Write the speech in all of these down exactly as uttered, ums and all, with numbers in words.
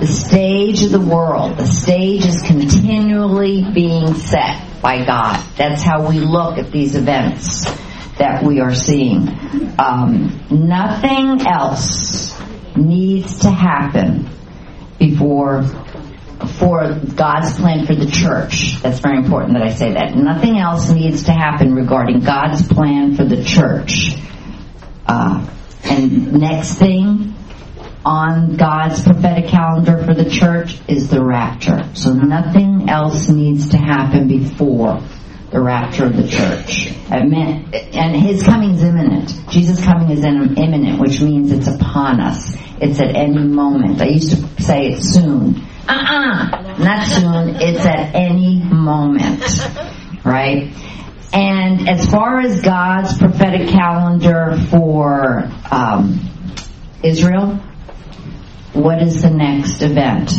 the stage of the world. The stage is continually being set by God. That's how we look at these events that we are seeing. Um, nothing else needs to happen before for God's plan for the church. That's very important that I say that. Nothing else needs to happen regarding God's plan for the church. Uh, and next thing on God's prophetic calendar for the church is the rapture. So nothing else needs to happen before the rapture of the church. I mean, and His coming is imminent. Jesus' coming is imminent, which means it's upon us. It's at any moment. I used to say it's soon. Uh-uh. Not soon. It's at any moment. Right? And as far as God's prophetic calendar for um, Israel, what is the next event?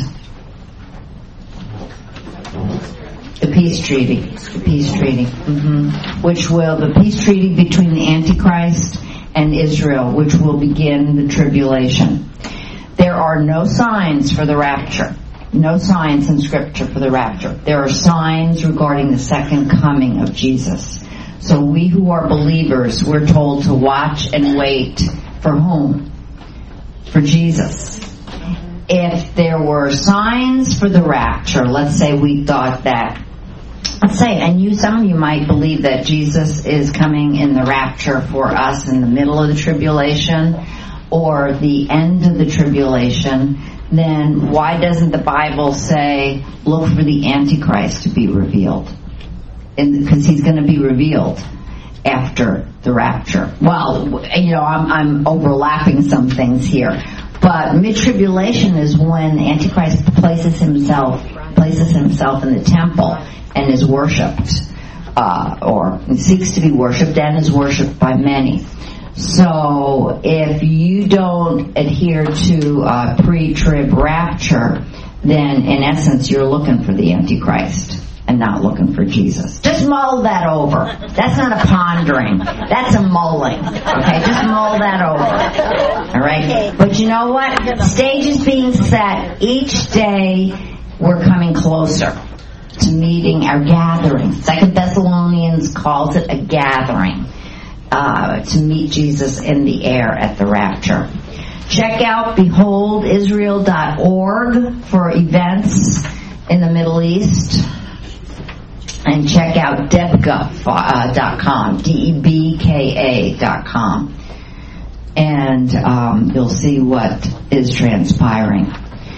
The peace treaty. The peace treaty. Mm-hmm. Which will, the peace treaty between the Antichrist and Israel, which will begin the tribulation. There are no signs for the rapture. No signs in Scripture for the rapture. There are signs regarding the second coming of Jesus. So we who are believers, we're told to watch and wait for whom? For Jesus. If there were signs for the rapture, let's say we thought that, let's say, and you, some of you might believe that Jesus is coming in the rapture for us in the middle of the tribulation or the end of the tribulation, then why doesn't the Bible say, look for the Antichrist to be revealed? Because he's going to be revealed after the rapture. Well, you know, I'm, I'm overlapping some things here. But mid-tribulation is when Antichrist places himself places himself in the temple and is worshipped, uh, or seeks to be worshipped and is worshipped by many. So if you don't adhere to uh, pre-trib rapture, then in essence you're looking for the Antichrist and not looking for Jesus. Just mull that over. That's not a pondering. That's a mulling. Okay, just mull that over. All right? But you know what? The stage is being set. Each day we're coming closer to meeting our gathering. Second Thessalonians calls it a gathering. Uh, to meet Jesus in the air at the rapture. Check out behold israel dot org for events in the Middle East. And check out debka dot com, D E B K A dot com. And um, you'll see what is transpiring.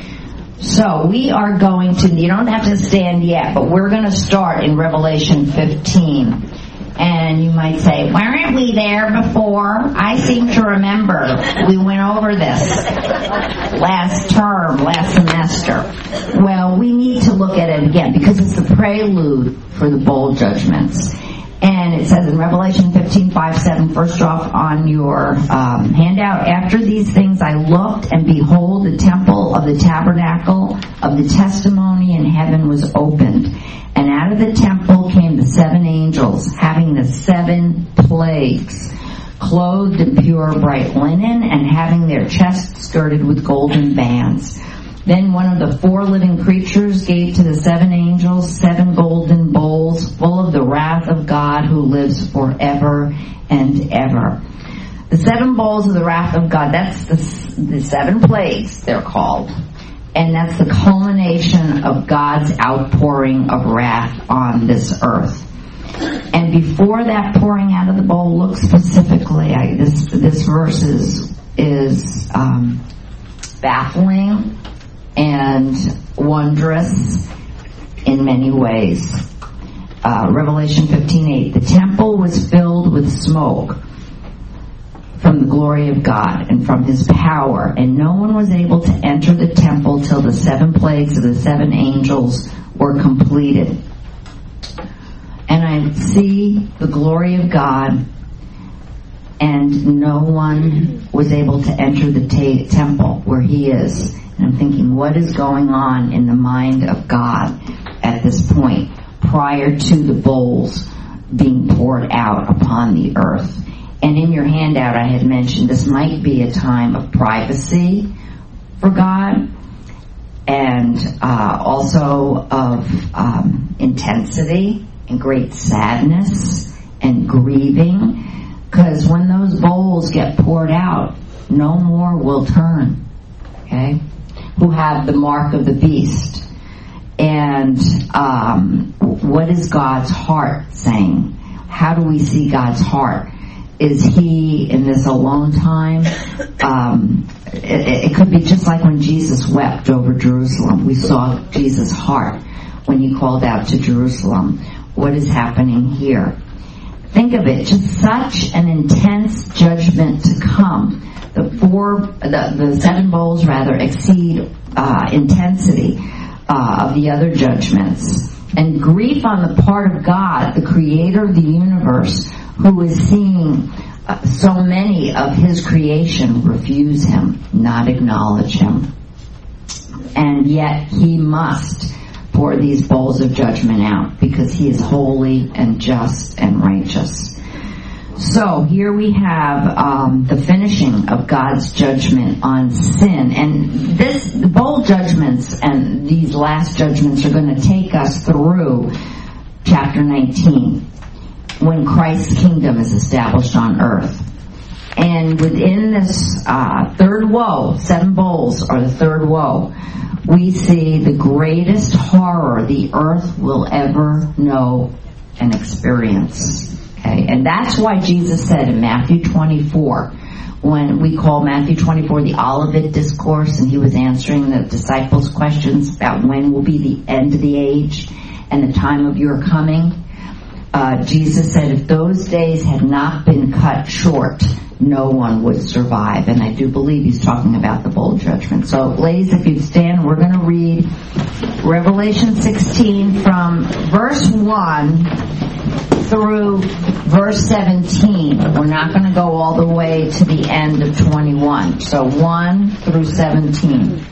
So we are going to, you don't have to stand yet, but we're going to start in Revelation fifteen. And you might say, weren't we there before? I seem to remember we went over this last term, last semester. Well, we need to look at it again because it's the prelude for the bowl judgments. And it says in Revelation fifteen, five, seven, first off on your um, handout, after these things I looked, and behold, the temple of the tabernacle of the testimony in heaven was opened. And out of the temple came the seven angels, having the seven plagues, clothed in pure bright linen, and having their chests girded with golden bands. Then one of the four living creatures gave to the seven angels seven golden bowls full of the wrath of God who lives forever and ever. The seven bowls of the wrath of God, that's the, the seven plagues, they're called. And that's the culmination of God's outpouring of wrath on this earth. And before that pouring out of the bowl, look specifically. I, this this verse is, is um, baffling and wondrous in many ways. Uh, Revelation fifteen eight. The temple was filled with smoke from the glory of God and from His power, and no one was able to enter the temple till the seven plagues of the seven angels were completed. And I see the glory of God, and no one was able to enter the ta- temple where He is. And I'm thinking, what is going on in the mind of God at this point, prior to the bowls being poured out upon the earth? And in your handout I had mentioned this might be a time of privacy for God. and uh, also of um, intensity and great sadness and grieving, because when those bowls get poured out, no more will turn, okay, who have the mark of the beast. And um, what is God's heart saying? How do we see God's heart? Is he in this alone time? Um, it, it could be just like when Jesus wept over Jerusalem. We saw Jesus' heart when he called out to Jerusalem. What is happening here? Think of it, just such an intense judgment to come. The four, the, the seven bowls rather exceed uh, intensity uh, of the other judgments. And grief on the part of God, the creator of the universe, who is seeing uh, so many of his creation refuse him, not acknowledge him. And yet he must pour these bowls of judgment out because he is holy and just and righteous. So here we have um, the finishing of God's judgment on sin. And this, the bowl judgments and these last judgments are going to take us through chapter nineteen, when Christ's kingdom is established on earth. And within this uh, third woe, seven bowls are the third woe, we see the greatest horror the earth will ever know and experience. Okay? And that's why Jesus said in Matthew twenty-four, when we call Matthew twenty-four the Olivet Discourse, and he was answering the disciples' questions about when will be the end of the age and the time of your coming, uh, Jesus said if those days had not been cut short, no one would survive. And I do believe he's talking about the bowl judgment. So ladies, if you'd stand, we're going to read Revelation sixteen from verse one through verse seventeen. We're not going to go all the way to the end of twenty-one. So one through seventeen.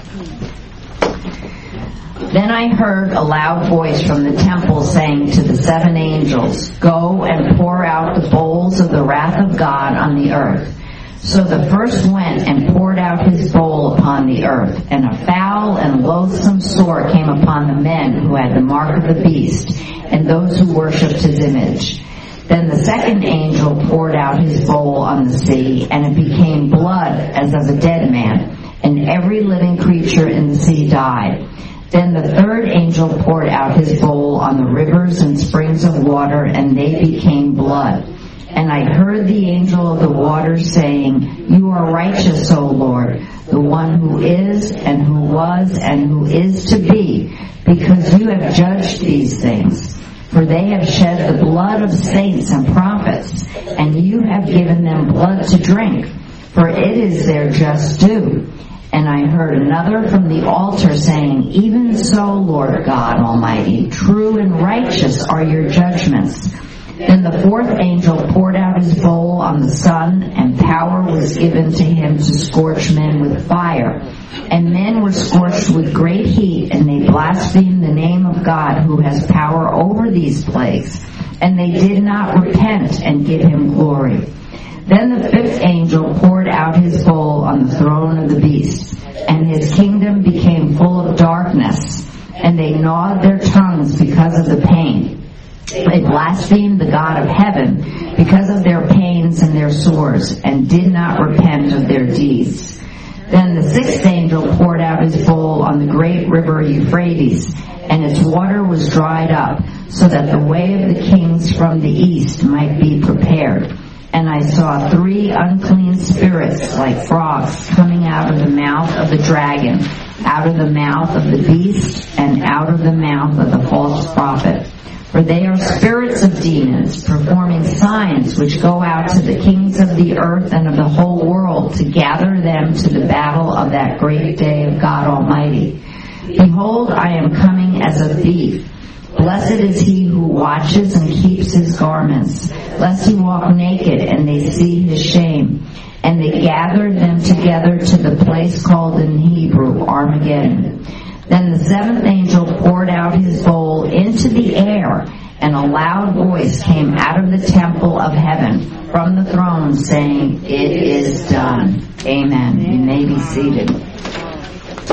Then I heard a loud voice from the temple saying to the seven angels, "Go and pour out the bowls of the wrath of God on the earth." So the first went and poured out his bowl upon the earth, and a foul and loathsome sore came upon the men who had the mark of the beast, and those who worshipped his image. Then the second angel poured out his bowl on the sea, and it became blood as of a dead man, and every living creature in the sea died. Then the third angel poured out his bowl on the rivers and springs of water, and they became blood. And I heard the angel of the waters saying, "You are righteous, O Lord, the one who is, and who was, and who is to be, because you have judged these things. For they have shed the blood of saints and prophets, and you have given them blood to drink, for it is their just due." And I heard another from the altar saying, "Even so, Lord God Almighty, true and righteous are your judgments." Then the fourth angel poured out his bowl on the sun, and power was given to him to scorch men with fire. And men were scorched with great heat, and they blasphemed the name of God who has power over these plagues. And they did not repent and give him glory. Then the fifth angel poured out his bowl on the throne of the beast, and his kingdom became full of darkness, and they gnawed their tongues because of the pain. They blasphemed the God of heaven because of their pains and their sores, and did not repent of their deeds. Then the sixth angel poured out his bowl on the great river Euphrates, and its water was dried up, so that the way of the kings from the east might be prepared. And I saw three unclean spirits like frogs coming out of the mouth of the dragon, out of the mouth of the beast, and out of the mouth of the false prophet. For they are spirits of demons, performing signs which go out to the kings of the earth and of the whole world, to gather them to the battle of that great day of God Almighty. Behold, I am coming as a thief. Blessed is he who watches and keeps his garments, lest he walk naked and they see his shame. And they gathered them together to the place called in Hebrew Armageddon. Then the seventh angel poured out his bowl into the air, and a loud voice came out of the temple of heaven from the throne saying, "It is done." Amen. You may be seated.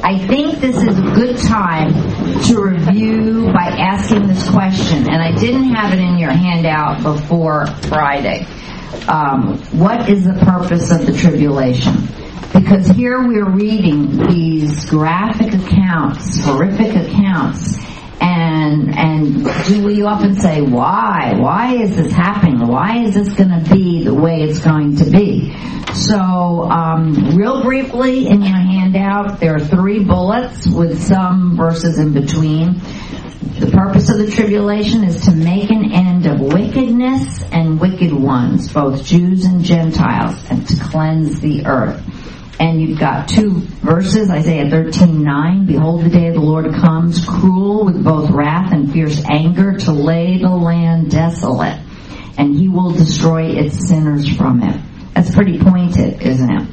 I think this is a good time to review by asking this question, and I didn't have it in your handout before Friday. Um, what is the purpose of the tribulation? Because here we're reading these graphic accounts, horrific accounts, and and do we often say, why? Why is this happening? Why is this going to be the way it's going to be? So, um, real briefly in your handout, there are three bullets with some verses in between. The purpose of the tribulation is to make an end of wickedness and wicked ones, both Jews and Gentiles, and to cleanse the earth. And you've got two verses, Isaiah thirteen nine, behold the day of the Lord comes, cruel with both wrath and fierce anger, to lay the land desolate, and he will destroy its sinners from it. That's pretty pointed, isn't it?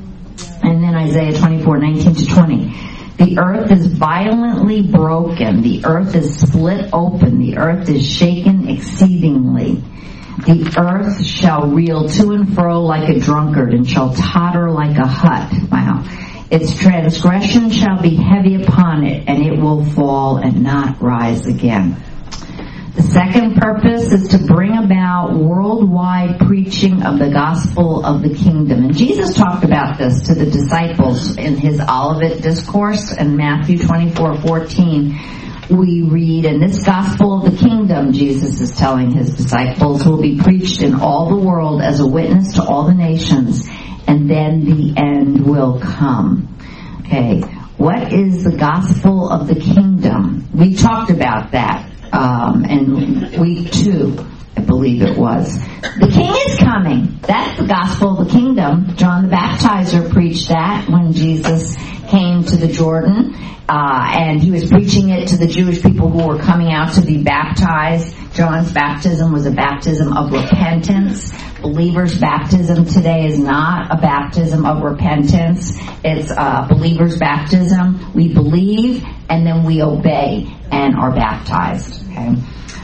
And then Isaiah twenty-four nineteen to twenty. The earth is violently broken, the earth is split open, the earth is shaken exceedingly. The earth shall reel to and fro like a drunkard, and shall totter like a hut. Wow. Its transgression shall be heavy upon it, and it will fall and not rise again. The second purpose is to bring about worldwide preaching of the gospel of the kingdom. And Jesus talked about this to the disciples in his Olivet Discourse in Matthew twenty-four fourteen. We read, and this gospel of the kingdom, Jesus is telling his disciples, will be preached in all the world as a witness to all the nations, and then the end will come. Okay, what is the gospel of the kingdom? We talked about that um, in week two, I believe it was. The king is coming. That's the gospel of the kingdom. John the Baptizer preached that when Jesus came to the Jordan, uh, and he was preaching it to the Jewish people who were coming out to be baptized. John's baptism was a baptism of repentance. Believers' baptism today is not a baptism of repentance. It's a believer's baptism. We believe and then we obey and are baptized. Okay?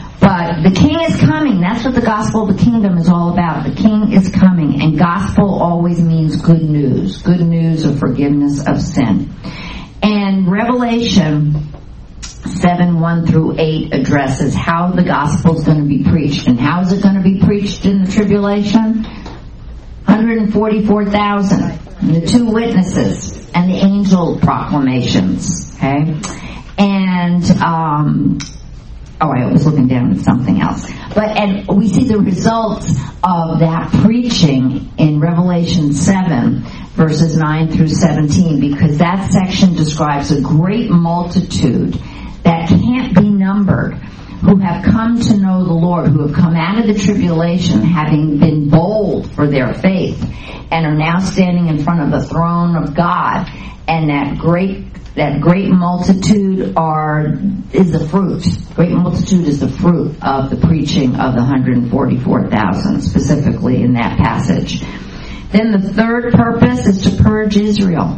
But the king is coming. That's what the gospel of the kingdom is all about. The king is coming. And gospel always means good news. Good news of forgiveness of sin. And Revelation seven, one through eight addresses how the gospel is going to be preached. And how is it going to be preached in the tribulation? one hundred forty-four thousand. And the two witnesses and the angel proclamations. Okay? And, um... Oh, I was looking down at something else. But, and we see the results of that preaching in Revelation seven, verses nine through seventeen, because that section describes a great multitude that can't be numbered, who have come to know the Lord, who have come out of the tribulation, having been bold for their faith, and are now standing in front of the throne of God. And that great That great multitude are is the fruit. Great multitude is the fruit of the preaching of the one hundred forty-four thousand, specifically in that passage. Then the third purpose is to purge Israel.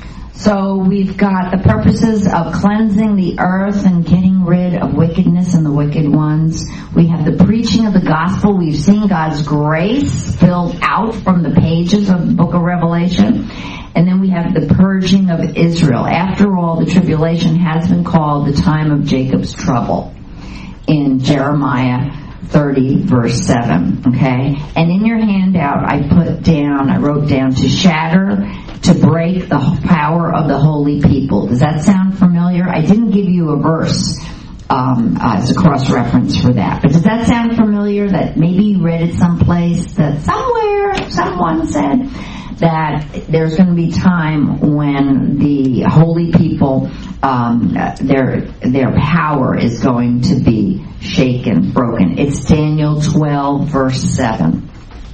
So we've got the purposes of cleansing the earth and getting rid of wickedness and the wicked ones. We have the preaching of the gospel. We've seen God's grace filled out from the pages of the book of Revelation. And then we have the purging of Israel. After all, the tribulation has been called the time of Jacob's trouble in Jeremiah thirty, verse seven. Okay? And in your handout, I put down, I wrote down, to shatter, to break the power of the holy people. Does that sound familiar? I didn't give you a verse um, uh, as a cross-reference for that. But does that sound familiar? That maybe you read it someplace, that somewhere someone said that there's going to be time when the holy people, um, their their power is going to be shaken, broken. It's Daniel twelve, verse seven.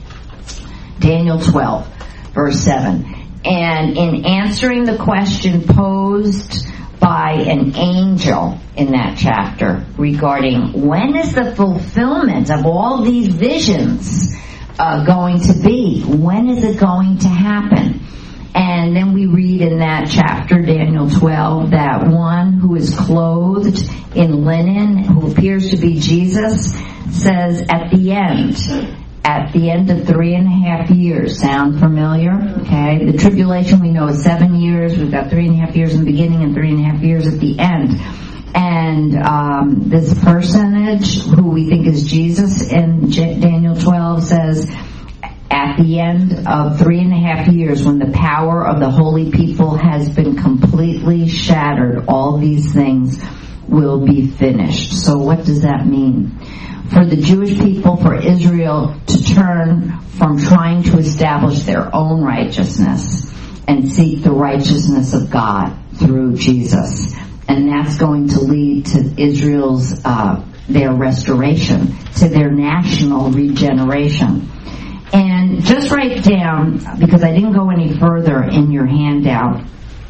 Daniel twelve, verse seven. And in answering the question posed by an angel in that chapter regarding when is the fulfillment of all these visions Uh, going to be? When is it going to happen? And then we read in that chapter, Daniel twelve, that one who is clothed in linen, who appears to be Jesus, says at the end, at the end of three and a half years. Sound familiar? Okay. The tribulation we know is seven years. We've got three and a half years in the beginning and three and a half years at the end. And um, this personage, who we think is Jesus in Daniel twelve, says, at the end of three and a half years, when the power of the holy people has been completely shattered, all these things will be finished. So what does that mean? For the Jewish people, for Israel to turn from trying to establish their own righteousness and seek the righteousness of God through Jesus. And that's going to lead to Israel's, uh, their restoration, to their national regeneration. And just write down, because I didn't go any further in your handout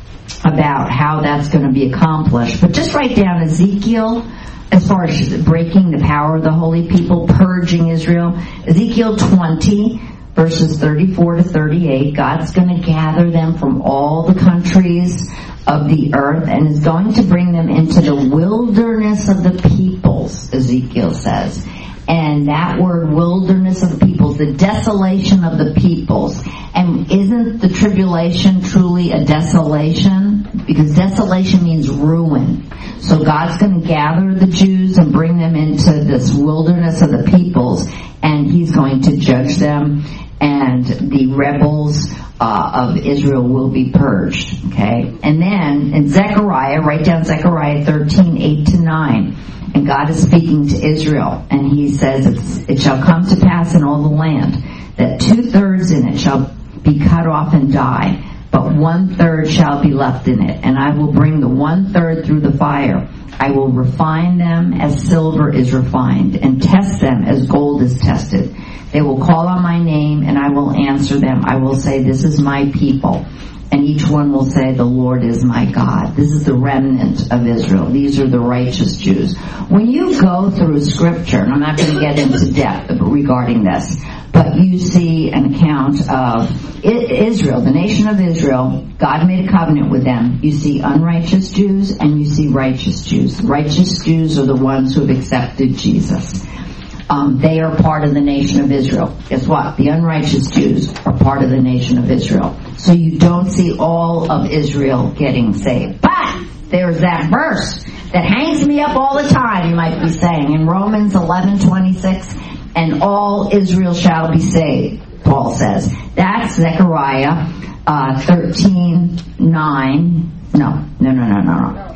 about how that's going to be accomplished, but just write down Ezekiel, as far as breaking the power of the holy people, purging Israel. Ezekiel twenty, verses thirty-four to thirty-eight, God's going to gather them from all the countries of the earth and is going to bring them into the wilderness of the peoples, Ezekiel says. And that word, wilderness of the peoples, the desolation of the peoples. And isn't the tribulation truly a desolation? Because desolation means ruin. So God's going to gather the Jews and bring them into this wilderness of the peoples, and He's going to judge them, and the rebels uh, of Israel will be purged. Okay? And then in Zechariah, write down Zechariah thirteen, eight to nine. And God is speaking to Israel, and He says, it shall come to pass in all the land that two-thirds in it shall be cut off and die, but one-third shall be left in it. And I will bring the one-third through the fire. I will refine them as silver is refined, and test them as gold is tested. They will call on my name, and I will answer them. I will say, this is my people. And each one will say, the Lord is my God. This is the remnant of Israel. These are the righteous Jews. When you go through Scripture, and I'm not going to get into depth regarding this, but you see an account of Israel, the nation of Israel. God made a covenant with them. You see unrighteous Jews and you see righteous Jews. Righteous Jews are the ones who have accepted Jesus. Um, they are part of the nation of Israel. Guess what? The unrighteous Jews are part of the nation of Israel. So you don't see all of Israel getting saved. But there's that verse that hangs me up all the time, you might be saying, in Romans eleven twenty-six, and all Israel shall be saved, Paul says. That's Zechariah uh, thirteen nine. No, no, no, no, no, no.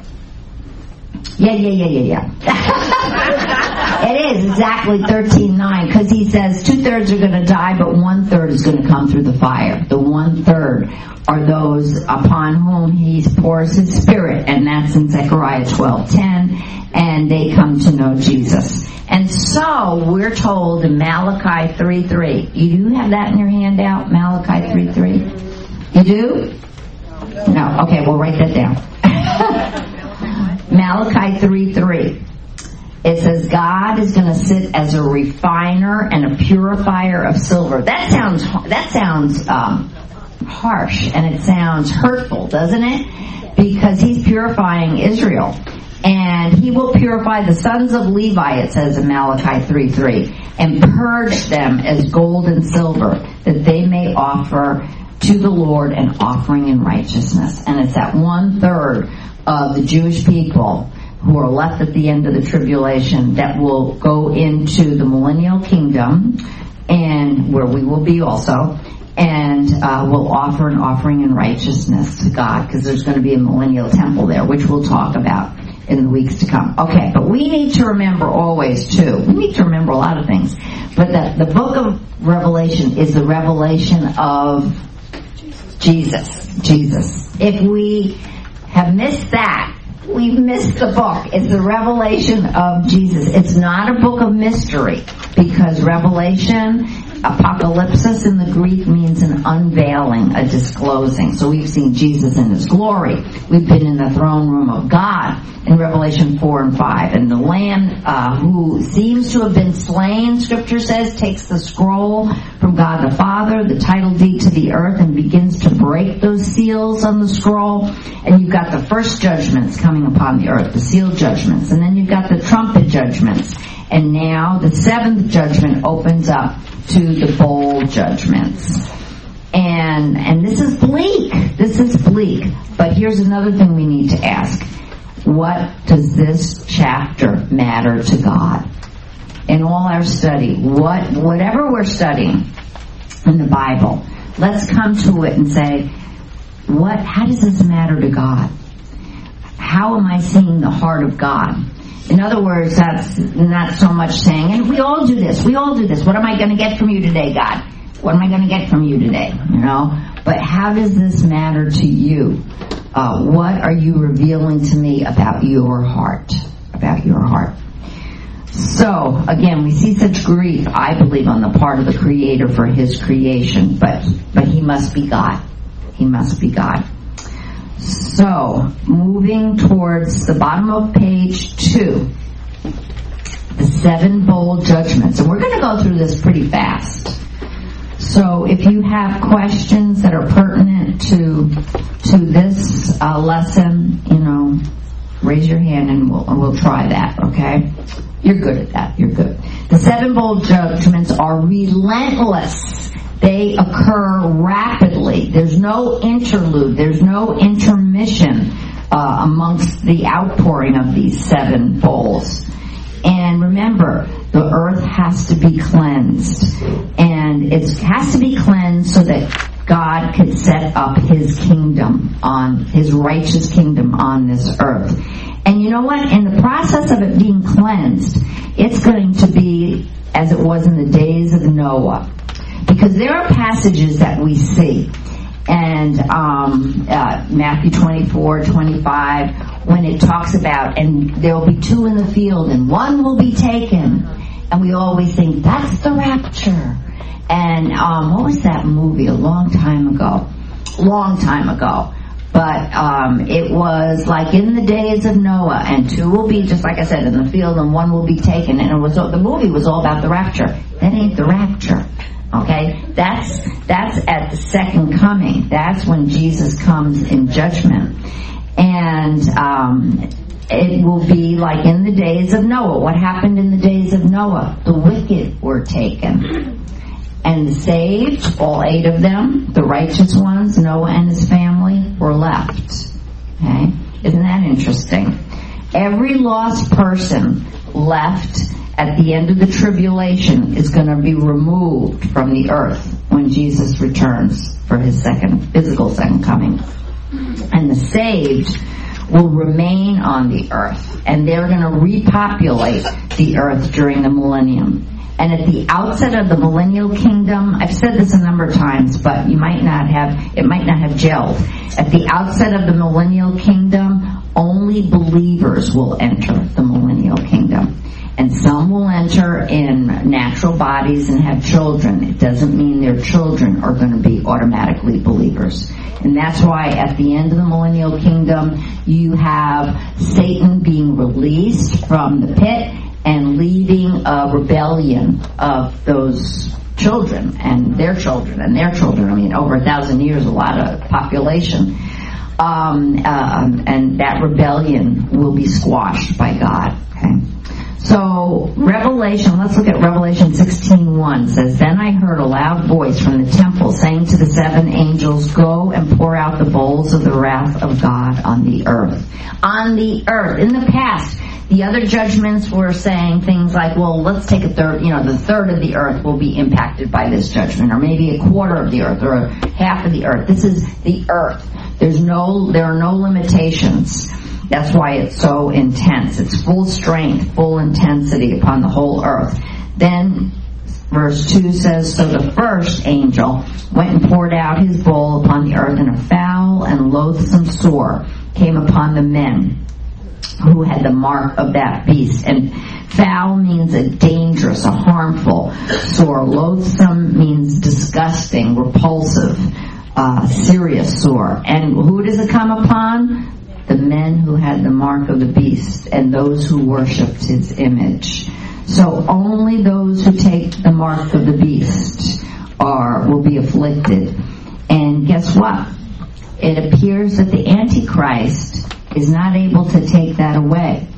Yeah, yeah, yeah, yeah, yeah. It is exactly thirteen nine, because he says two-thirds are going to die, but one-third is going to come through the fire. The one-third are those upon whom he pours his Spirit, and that's in Zechariah twelve ten, and they come to know Jesus. And so, we're told in Malachi three three. You do have that in your handout, Malachi three three? You do? No. Okay, we'll write that down. Malachi three three. It says, God is going to sit as a refiner and a purifier of silver. That sounds that sounds um, harsh, and it sounds hurtful, doesn't it? Because He's purifying Israel. And He will purify the sons of Levi, it says in Malachi three three, and purge them as gold and silver, that they may offer to the Lord an offering in righteousness. And it's that one-third of the Jewish people who are left at the end of the tribulation that will go into the millennial kingdom, and where we will be also, and uh, will offer an offering in righteousness to God, because there's going to be a millennial temple there, which we'll talk about in the weeks to come. Okay, but we need to remember always, too, we need to remember a lot of things, but that the book of Revelation is the revelation of Jesus. Jesus. If we have missed that, we've missed the book. It's the revelation of Jesus. It's not a book of mystery, because revelation, apocalypsis in the Greek, means an unveiling, a disclosing. So we've seen Jesus in His glory. We've been in the throne room of God in Revelation four and five. And the Lamb uh, who seems to have been slain, Scripture says, takes the scroll from God the Father, the title deed to the earth, and begins to break those seals on the scroll. And you've got the first judgments coming upon the earth, the seal judgments. And then you've got the trumpet judgments. And now the seventh judgment opens up to the bowl judgments. And and this is bleak. This is bleak. But here's another thing we need to ask. What does this chapter matter to God? In all our study, what whatever we're studying in the Bible, let's come to it and say, what? How does this matter to God? How am I seeing the heart of God? In other words, that's not so much saying, and we all do this, we all do this. What am I going to get from you today, God? What am I going to get from you today? You know? But how does this matter to you? Uh, what are you revealing to me about your heart? About your heart. So, again, we see such grief, I believe, on the part of the Creator for His creation, but but He must be God. He must be God. So, moving towards the bottom of page two, the seven bowl judgments. And we're going to go through this pretty fast. So, if you have questions that are pertinent to to this uh, lesson, you know, raise your hand and we'll, we'll try that, okay? You're good at that. You're good. The seven bowl judgments are relentless. They occur rapidly. There's no interlude. There's no intermission uh, amongst the outpouring of these seven bowls. And remember, the earth has to be cleansed. And it has to be cleansed so that God could set up His kingdom on, His righteous kingdom on this earth. And you know what? In the process of it being cleansed, it's going to be as it was in the days of Noah. Because there are passages that we see, and um, uh, Matthew twenty-four, twenty-five, when it talks about, and there will be two in the field, and one will be taken. And we always think, that's the rapture. And um, what was that movie a long time ago? Long time ago. But um, it was like in the days of Noah, and two will be, just like I said, in the field, and one will be taken. And it was the movie was all about the rapture. That ain't the rapture. Okay, that's that's at the second coming. That's when Jesus comes in judgment, and um, it will be like in the days of Noah. What happened in the days of Noah? The wicked were taken, and the saved, all eight of them, the righteous ones, Noah and his family, were left. Okay, isn't that interesting? Every lost person left at the end of the tribulation is going to be removed from the earth when Jesus returns for His second, physical second coming. And the saved will remain on the earth, and they're going to repopulate the earth during the millennium. And at the outset of the millennial kingdom, I've said this a number of times, but you might not have, it might not have gelled. At the outset of the millennial kingdom, only believers will enter the millennial kingdom. And some will enter in natural bodies and have children. It doesn't mean their children are going to be automatically believers. And that's why at the end of the millennial kingdom, you have Satan being released from the pit and leading a rebellion of those children and their children and their children. I mean, over a thousand years, a lot of population. Um, uh, and that rebellion will be squashed by God. Okay. So, Revelation, let's look at Revelation sixteen one. Says, Then I heard a loud voice from the temple saying to the seven angels, Go and pour out the bowls of the wrath of God on the earth. On the earth. In the past, the other judgments were saying things like, well, let's take a third, you know, the third of the earth will be impacted by this judgment, or maybe a quarter of the earth, or half of the earth. This is the earth. There's no, there are no limitations. That's why it's so intense. It's full strength, full intensity upon the whole earth. Then, verse two says, So the first angel went and poured out his bowl upon the earth, and a foul and loathsome sore came upon the men who had the mark of that beast. And foul means a dangerous, a harmful sore. Loathsome means disgusting, repulsive, uh, serious sore. And who does it come upon? The men who had the mark of the beast and those who worshipped his image. So only those who take the mark of the beast are will be afflicted. And guess what? It appears that the Antichrist is not able to take that away.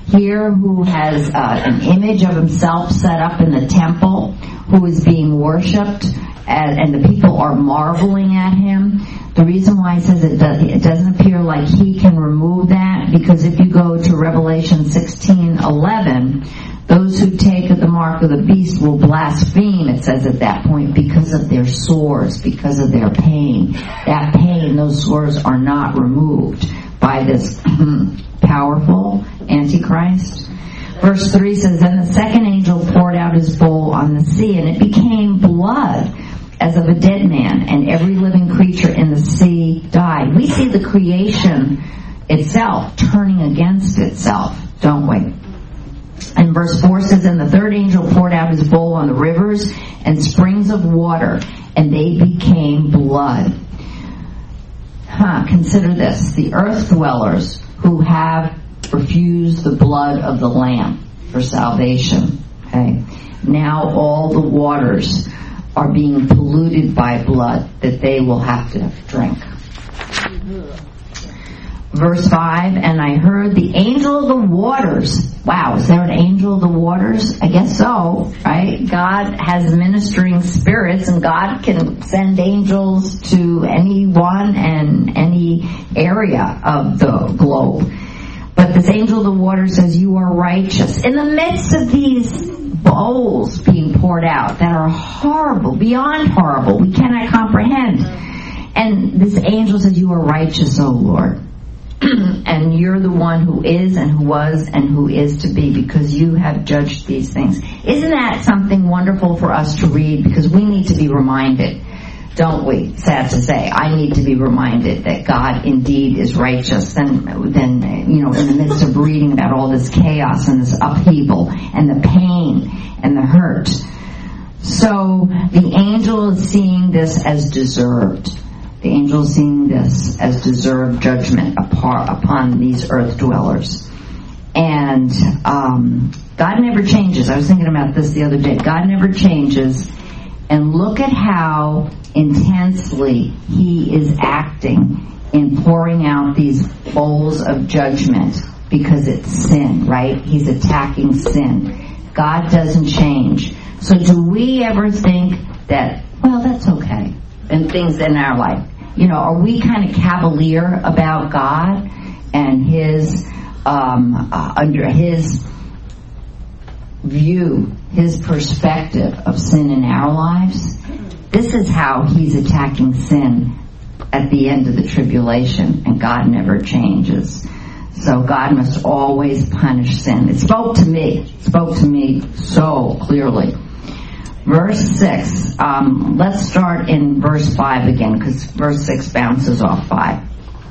here who has uh, an image of himself set up in the temple, who is being worshipped, and, and the people are marveling at him. The reason why he says it, does, it doesn't appear like he can remove that, because if you go to Revelation sixteen eleven, those who take the mark of the beast will blaspheme, it says at that point, because of their sores, because of their pain. That pain, those sores are not removed by this powerful Antichrist. Verse three says, "Then the second angel poured out his bowl on the sea, and it became blood as of a dead man, and every living creature in the sea died." We see the creation itself turning against itself, don't we? And verse four says, "And the third angel poured out his bowl on the rivers and springs of water, and they became blood." Huh, consider this. The earth dwellers who have refused the blood of the Lamb for salvation. Okay. Now all the waters are being polluted by blood that they will have to drink. Verse five, "And I heard the angel of the waters." Wow, is there an angel of the waters? I guess so, right? God has ministering spirits, and God can send angels to anyone and any area of the globe. But this angel of the waters says, "You are righteous." In the midst of these bowls being poured out that are horrible, beyond horrible, we cannot comprehend. And this angel says, "You are righteous, O Lord. And you're the one who is and who was and who is to be, because you have judged these things." Isn't that something wonderful for us to read? Because we need to be reminded, don't we? Sad to say, I need to be reminded that God indeed is righteous. Then, then you know, in the midst of reading about all this chaos and this upheaval and the pain and the hurt. So the angel is seeing this as deserved. The angel is seeing this as deserved judgment upon these earth dwellers. And um, God never changes. I was thinking about this the other day. God never changes. And look at how intensely He is acting in pouring out these bowls of judgment, because it's sin, right? He's attacking sin. God doesn't change. So do we ever think that, well, that's okay, and things in our life? You know, are we kind of cavalier about God and His, um, uh, under His view, His perspective of sin in our lives? This is how He's attacking sin at the end of the tribulation, and God never changes. So God must always punish sin. It spoke to me, it spoke to me so clearly. Verse six, um, let's start in verse five again, because verse six bounces off five.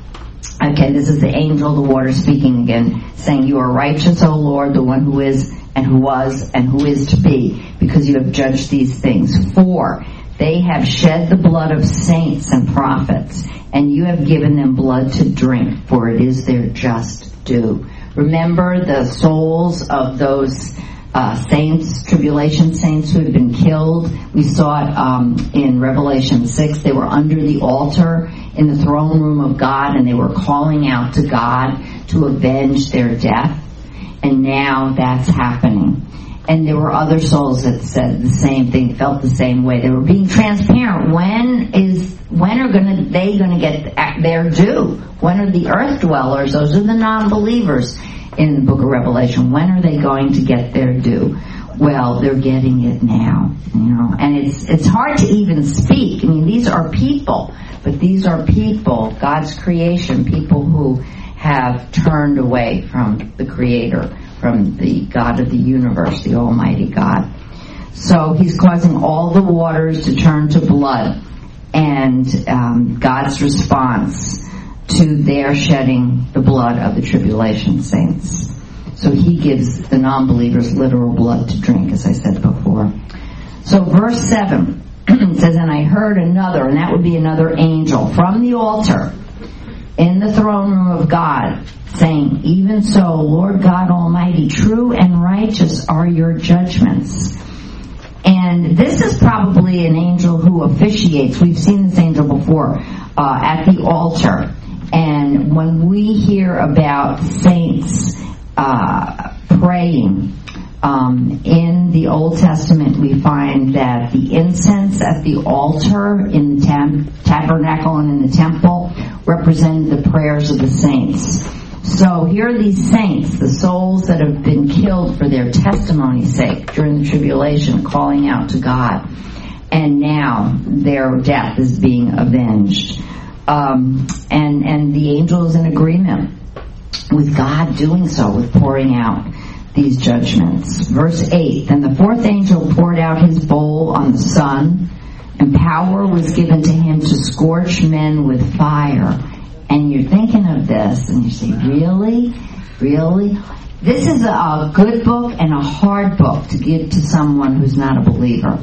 Okay, this is the angel of the water speaking again, saying, "You are righteous, O Lord, the one who is and who was and who is to be, because you have judged these things. For they have shed the blood of saints and prophets, and you have given them blood to drink, for it is their just due." Remember the souls of those Uh, saints, tribulation saints who had been killed. We saw it um, in Revelation six. They were under the altar in the throne room of God, and they were calling out to God to avenge their death. And now that's happening. And there were other souls that said the same thing, felt the same way. They were being transparent. When is when are gonna they going to get their due? When are the earth dwellers? Those are the non-believers in the book of Revelation. When are they going to get their due? Well, they're getting it now, you know. And it's it's hard to even speak. I mean, these are people, but these are people, God's creation, people who have turned away from the Creator, from the God of the universe, the Almighty God. So He's causing all the waters to turn to blood, and um, God's response to their shedding the blood of the tribulation saints. So He gives the non-believers literal blood to drink, as I said before. So verse seven says, "And I heard another," and that would be another angel, "from the altar in the throne room of God, saying, Even so, Lord God Almighty, true and righteous are your judgments." And this is probably an angel who officiates. We've seen this angel before uh, at the altar. And when we hear about saints uh, praying. Um, in the Old Testament, we find that the incense at the altar in the tam- tabernacle and in the temple represented the prayers of the saints. So here are these saints, the souls that have been killed for their testimony's sake during the tribulation, calling out to God. And now their death is being avenged. Um, and, and the angel is in agreement with God doing so, with pouring out these judgments. Verse eight, then the fourth angel poured out his bowl on the sun, and power was given to him to scorch men with fire. And you're thinking of this, and you say, really? Really? This is a good book and a hard book to give to someone who's not a believer.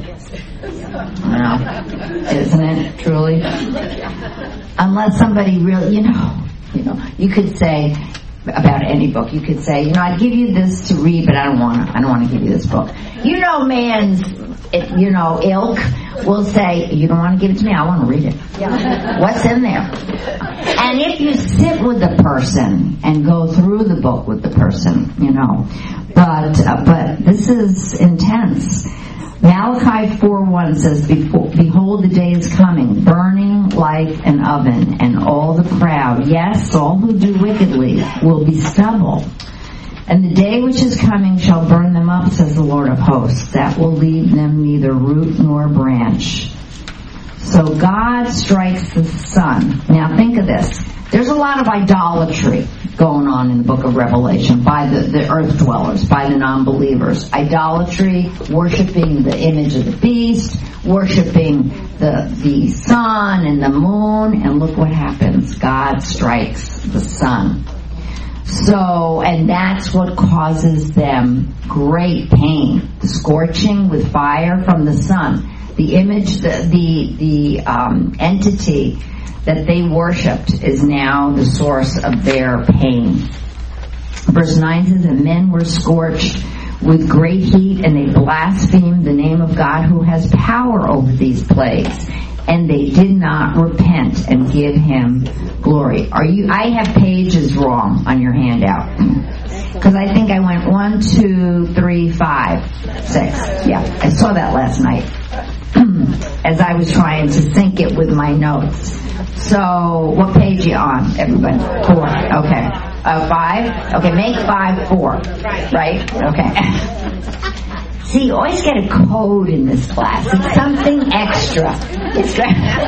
No. Isn't it, truly? Unless somebody really, you know, you know, you could say, about any book, you could say, you know, I'd give you this to read, but I don't want to. I don't want to give you this book. You know, man's, you know, ilk will say, you don't want to give it to me. I want to read it. Yeah. What's in there? And if you sit with the person and go through the book with the person, you know, but uh, but this is intense. Malachi four one says, behold, the day is coming, burning like an oven, and all the crowd, yes, all who do wickedly, will be stubble. And the day which is coming shall burn them up, says the Lord of hosts. That will leave them neither root nor branch. So God strikes the sun. Now think of this. There's a lot of idolatry going on in the book of Revelation by the, the earth dwellers, by the non-believers. Idolatry, worshiping the image of the beast, worshiping the, the sun and the moon, and look what happens. God strikes the sun. So, and that's what causes them great pain. The scorching with fire from the sun. The image, the, the, the um, entity that they worshipped is now the source of their pain. Verse nine says, and men were scorched with great heat, and they blasphemed the name of God who has power over these plagues. And they did not repent and give him glory. Are you? I have pages wrong on your handout. Because I think I went one, two, three, five, six. Yeah, I saw that last night as I was trying to sync it with my notes. So, what page are you on, everybody? Four. Okay. Uh, five? Okay, make five four. Right? Okay. See, you always get a code in this class. It's something extra. It's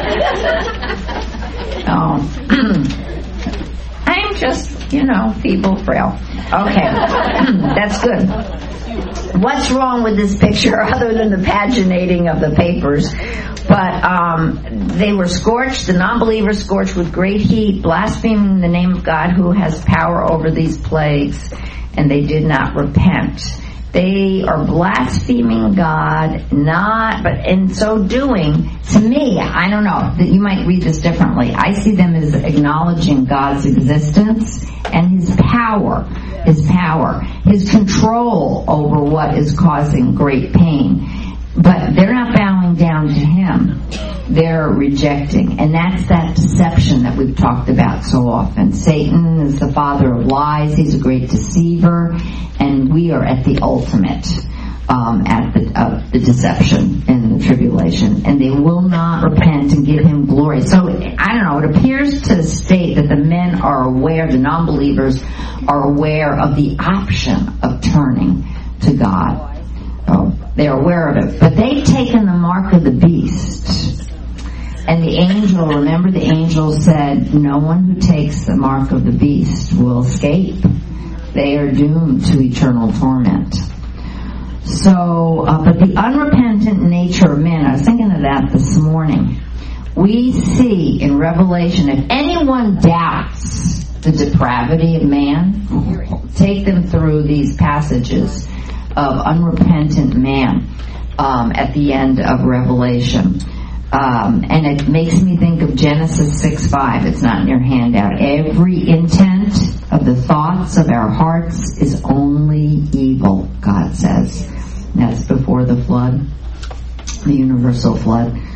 oh. I'm just, you know, feeble, frail. Okay. That's good. What's wrong with this picture other than the paginating of the papers? But um, they were scorched, the non-believers scorched with great heat, blaspheming the name of God who has power over these plagues, and they did not repent. They are blaspheming God, not, but in so doing, to me, I don't know, that you might read this differently. I see them as acknowledging God's existence and His power, His power, His control over what is causing great pain. But they're not bowing down to Him. They're rejecting. And that's that deception that we've talked about so often. Satan is the father of lies. He's a great deceiver. And we are at the ultimate um, at the, uh, the deception and the tribulation. And they will not repent and give Him glory. So, I don't know, it appears to state that the men are aware, the non-believers are aware of the option of turning to God. Oh, they're aware of it. But they've taken the mark of the beast. And the angel, remember the angel said, no one who takes the mark of the beast will escape. They are doomed to eternal torment. So, uh, but the unrepentant nature of men, I was thinking of that this morning. We see in Revelation, if anyone doubts the depravity of man, take them through these passages of unrepentant man um, at the end of Revelation. Um, and it makes me think of Genesis six five. It's not in your handout. Every intent of the thoughts of our hearts is only evil, God says. And that's before the flood, the universal flood.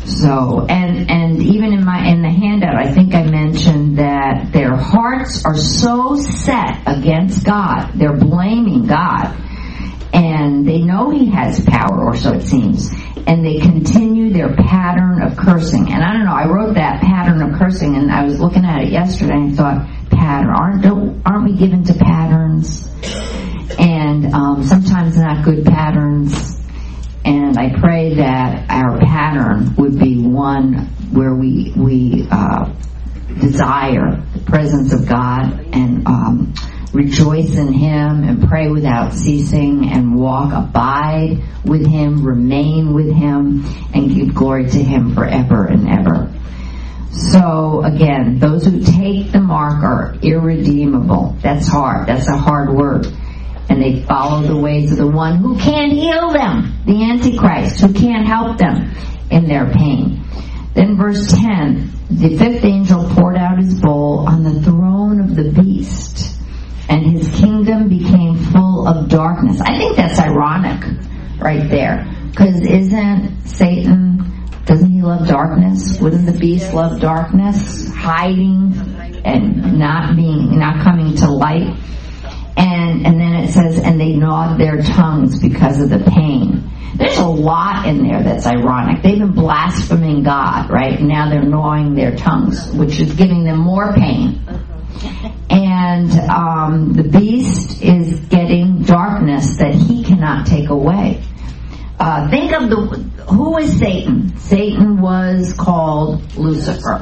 So, and and even in my in the handout, I think I mentioned that their hearts are so set against God, they're blaming God, and they know He has power, or so it seems, and they continue their pattern of cursing. And I don't know, I wrote that pattern of cursing, and I was looking at it yesterday and thought, pattern, aren't don't, aren't we given to patterns? And um, sometimes not good patterns. And I pray that our pattern would be one where we we uh, desire the presence of God and um, rejoice in Him and pray without ceasing and walk, abide with Him, remain with Him, and give glory to Him forever and ever. So again, those who take the mark are irredeemable. That's hard. That's a hard word. And they follow the ways of the one who can't heal them, the Antichrist, who can't help them in their pain. Then verse ten, the fifth angel poured out his bowl on the throne of the beast, and his kingdom became full of darkness. I think that's ironic right there, because isn't Satan, doesn't he love darkness? Wouldn't the beast love darkness? Hiding and not being, not coming to light. And and then it says, and they gnawed their tongues because of the pain. There's a lot in there that's ironic. They've been blaspheming God, right? Now they're gnawing their tongues, which is giving them more pain. And um, the beast is getting darkness that he cannot take away. Uh, think of the, who is Satan? Satan was called Lucifer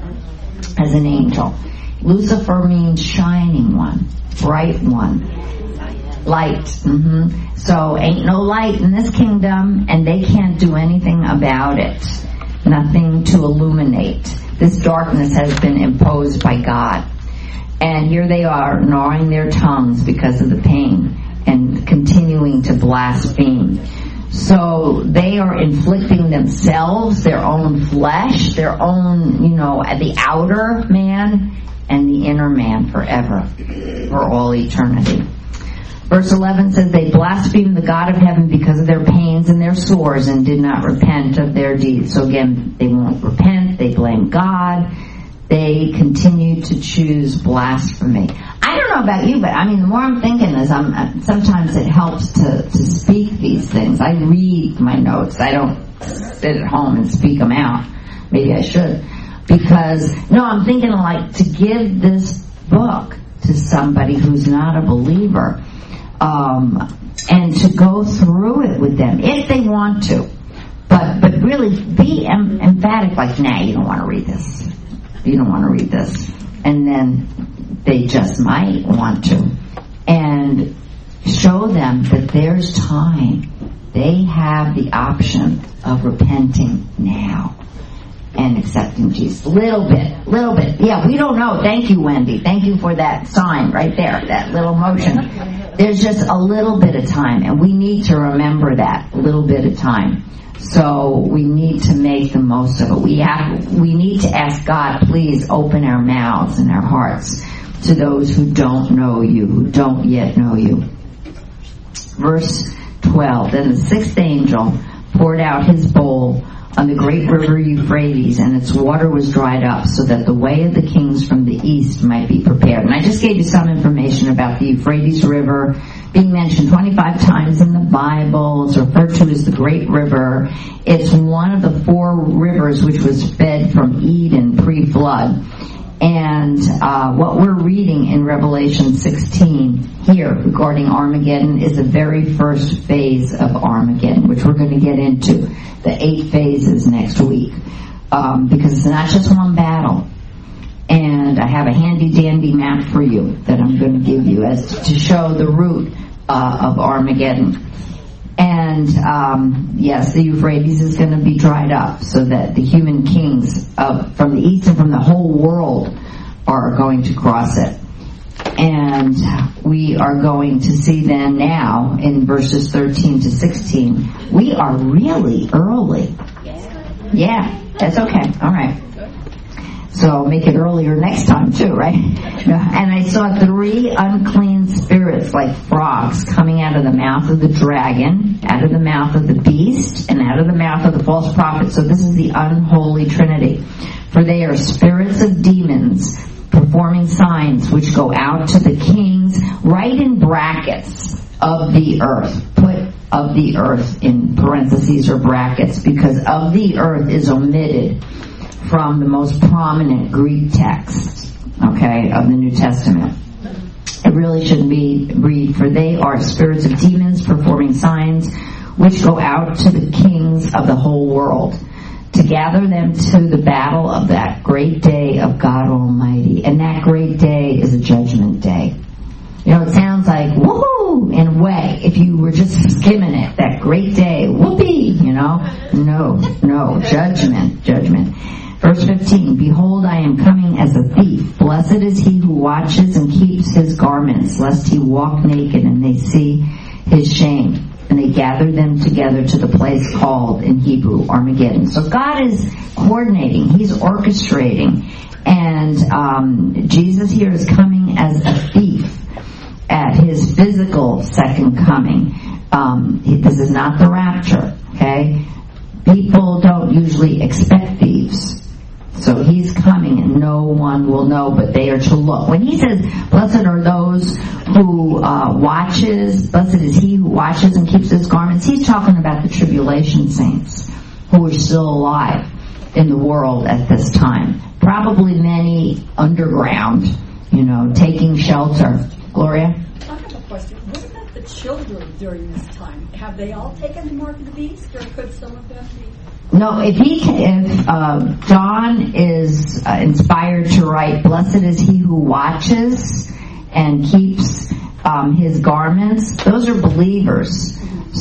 as an angel. Lucifer means shining one, bright one, light. Mm-hmm. So ain't no light in this kingdom, and they can't do anything about it. Nothing to illuminate. This darkness has been imposed by God. And here they are, gnawing their tongues because of the pain and continuing to blaspheme. So they are inflicting themselves, their own flesh, their own, you know, the outer man and the inner man forever, for all eternity. Verse eleven says, they blasphemed the God of heaven because of their pains and their sores and did not repent of their deeds. So again, they won't repent, they blame God, they continue to choose blasphemy. I don't know about you, but I mean, the more I'm thinking this, I'm, sometimes it helps to, to speak these things. I read my notes. I don't sit at home and speak them out. Maybe I should. Because, no, I'm thinking like to give this book to somebody who's not a believer, um, and to go through it with them if they want to. But but really be em- emphatic, like, nah, you don't want to read this. You don't want to read this. And then they just might want to. And show them that there's time. They have the option of repenting now and accepting Jesus. Little bit, little bit. Yeah, we don't know. Thank you, Wendy. Thank you for that sign right there, that little motion. There's just a little bit of time, and we need to remember that, a little bit of time. So we need to make the most of it. We have, we need to ask God, please open our mouths and our hearts to those who don't know you, who don't yet know you. Verse twelve, then the sixth angel poured out his bowl on the great river Euphrates, and its water was dried up, so that the way of the kings from the east might be prepared. And I just gave you some information about the Euphrates River being mentioned twenty-five times in the Bible. It's referred to as the Great River. It's one of the four rivers which was fed from Eden pre-flood. And uh, what we're reading in Revelation sixteen here regarding Armageddon is the very first phase of Armageddon, which we're going to get into, the eight phases next week, um, because it's not just one battle. And I have a handy-dandy map for you that I'm going to give you as to show the route uh, of Armageddon. And um, yes, the Euphrates is going to be dried up, so that the human kings of, from the east and from the whole world are going to cross it. And we are going to see then now in verses thirteen to sixteen, we are really early. Yeah, that's okay. All right. So make it earlier next time too, right? And I saw three unclean spirits spirits like frogs coming out of the mouth of the dragon, out of the mouth of the beast, and out of the mouth of the false prophet. So this is the unholy trinity. For they are spirits of demons performing signs which go out to the kings, right in brackets, of the earth. Put of the earth in parentheses or brackets, because of the earth is omitted from the most prominent Greek text, okay, of the New Testament. It really shouldn't be read, for they are spirits of demons performing signs which go out to the kings of the whole world, to gather them to the battle of that great day of God Almighty. And that great day is a judgment day. You know, it sounds like, woohoo, in a way, if you were just skimming it, that great day, whoopee, you know. No, no, judgment, judgment. Verse fifteen, behold, I am coming as a thief. Blessed is he who watches and keeps his garments, lest he walk naked and they see his shame. And they gathered them together to the place called in Hebrew Armageddon. So God is coordinating. He's orchestrating. And um, Jesus here is coming as a thief at his physical second coming. Um, this is not the rapture, okay? People don't usually expect thieves. So he's coming and no one will know, but they are to look. When he says, blessed are those who uh, watches, blessed is he who watches and keeps his garments, he's talking about the tribulation saints who are still alive in the world at this time. Probably many underground, you know, taking shelter. Gloria? I have a question. What about the children during this time? Have they all taken the mark of the beast, or could some of them be? No, if he, if uh, John is uh, inspired to write, "Blessed is he who watches and keeps um, his garments," those are believers.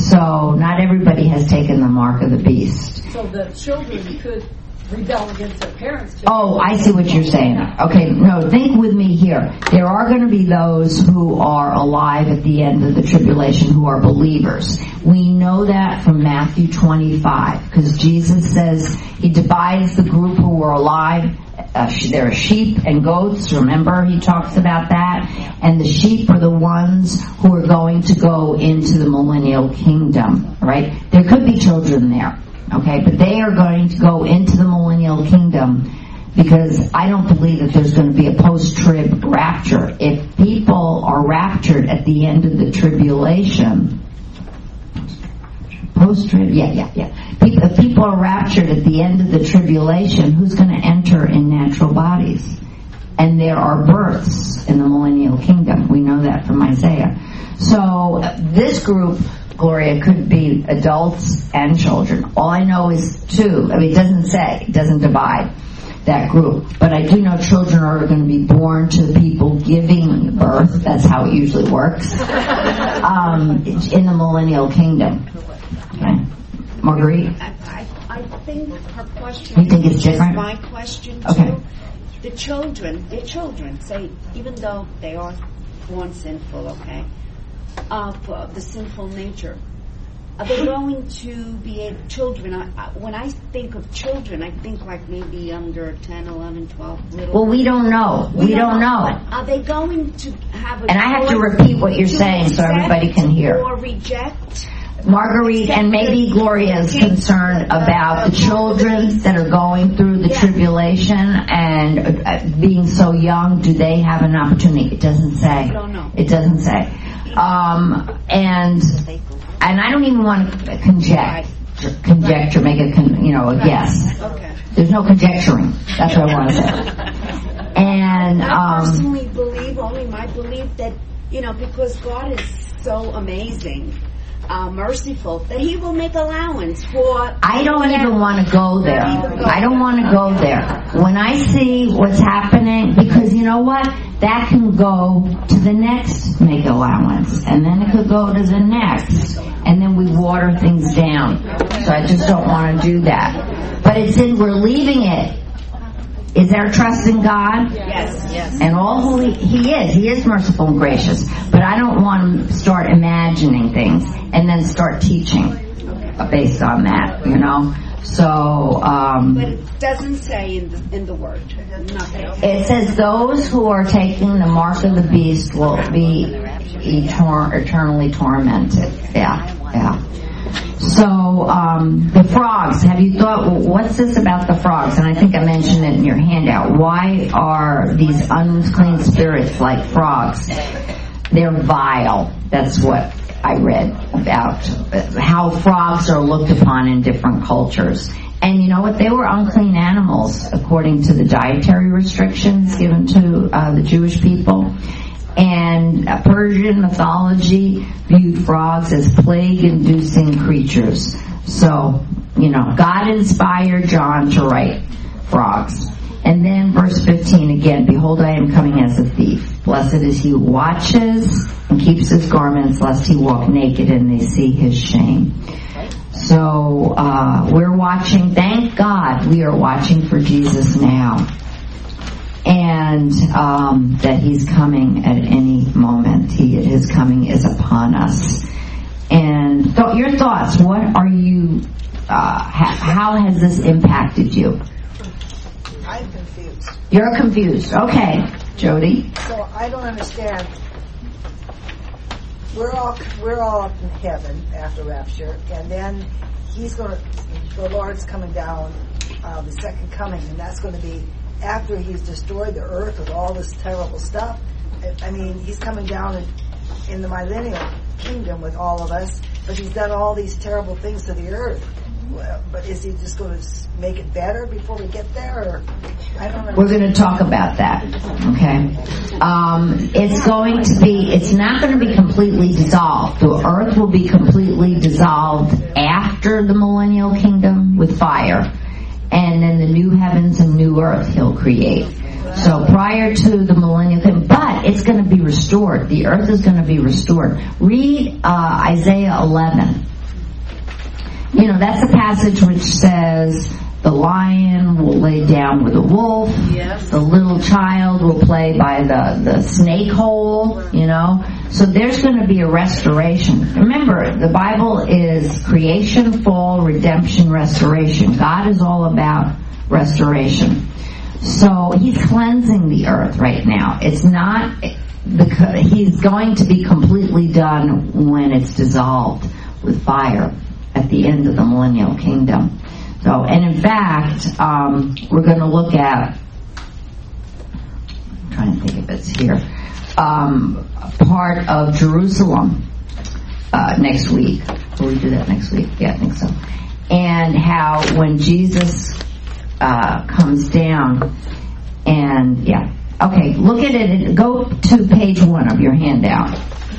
So not everybody has taken the mark of the beast. So the children could rebel against their parents. Too. Oh, I see what you're saying. Okay, no, think with me here. There are going to be those who are alive at the end of the tribulation who are believers. We know that from Matthew twenty-five, because Jesus says he divides the group who are alive. Uh, there are sheep and goats. Remember, he talks about that. And the sheep are the ones who are going to go into the millennial kingdom, right? There could be children there. Okay, but they are going to go into the millennial kingdom, because I don't believe that there's going to be a post-trib rapture. If people are raptured at the end of the tribulation, post-trib, yeah, yeah, yeah. People, if people are raptured at the end of the tribulation, who's going to enter in natural bodies? And there are births in the millennial kingdom. We know that from Isaiah. So this group, Gloria, could be adults and children. All I know is two. I mean, it doesn't say, it doesn't divide that group. But I do know children are going to be born to people giving birth. That's how it usually works. Um, in the millennial kingdom. Okay. Marguerite? I, I, I think her question you think it's is different? my question too. Okay. The children, the children, say, even though they are born sinful, okay, of uh, the sinful nature, are they going to be able, children, I, I, when I think of children, I think like maybe under ten, eleven, twelve, little. Well, we don't know. We, we don't, don't know. know. Are they going to have a And I have to repeat what you're saying so everybody can hear. Or reject? Marguerite and maybe Gloria is concerned about the children that are going through the tribulation and uh, being so young. Do they have an opportunity? It doesn't say. I don't know. It doesn't say. Um, and and I don't even want to conjecture, conjecture, make a con, you know a guess. Okay. There's no conjecturing. That's what I want to say. And I um, personally believe, only my belief, that you know because God is so amazing. Uh, merciful, that he will make allowance for... I don't even want to go there. I don't want to go there. When I see what's happening, because you know what? That can go to the next make allowance, and then it could go to the next, and then we water things down. So I just don't want to do that. But it's in, we're leaving it. Is our trust in God? Yes, yes. And all who he, he is. He is merciful and gracious. But I don't want to start imagining things and then start teaching. based on that, you know. So, um, But it doesn't say in the, in the word. Nothing. it says those who are taking the mark of the beast will be eter- eternally tormented. Yeah, yeah. So, um, the frogs, have you thought, well, what's this about the frogs? And I think I mentioned it in your handout. Why are these unclean spirits like frogs? They're vile. That's what I read about how frogs are looked upon in different cultures. And you know what? They were unclean animals according to the dietary restrictions given to uh, the Jewish people. And uh, Persian mythology viewed frogs as plague-inducing creatures. So, you know, God inspired John to write frogs. And then verse fifteen again, behold, I am coming as a thief. Blessed is he who watches and keeps his garments, lest he walk naked and they see his shame. So uh, we're watching, thank God we are watching for Jesus now. And um, that he's coming at any moment. He, his coming is upon us. And th- your thoughts, what are you, uh, ha- how has this impacted you? I'm confused. You're confused. Okay, Jody. So I don't understand. We're all we're all up in heaven after rapture, and then he's going to. The Lord's coming down, uh, the second coming, and that's going to be after he's destroyed the earth with all this terrible stuff. I, I mean, he's coming down in, in the millennial kingdom with all of us, but he's done all these terrible things to the earth. Well, but is he just going to make it better before we get there? Or I don't know. We're going to talk about that. Okay. Um, it's going to be, it's not going to be completely dissolved. The earth will be completely dissolved after the millennial kingdom with fire. And then the new heavens and new earth he'll create. So prior to the millennial kingdom, but it's going to be restored. The earth is going to be restored. Read uh, Isaiah eleven. You know, that's a passage which says the lion will lay down with the wolf. Yes. The little child will play by the, the snake hole, you know. So there's going to be a restoration. Remember, the Bible is creation, fall, redemption, restoration. God is all about restoration. So he's cleansing the earth right now. It's not, the, he's going to be completely done when it's dissolved with fire at the end of the millennial kingdom. So, and in fact, um, we're going to look at, I'm trying to think if it's here, um, part of Jerusalem uh, next week. Will we do that next week? Yeah, I think so. And how when Jesus uh, comes down, and yeah, okay, look at it. Go to page one of your handout.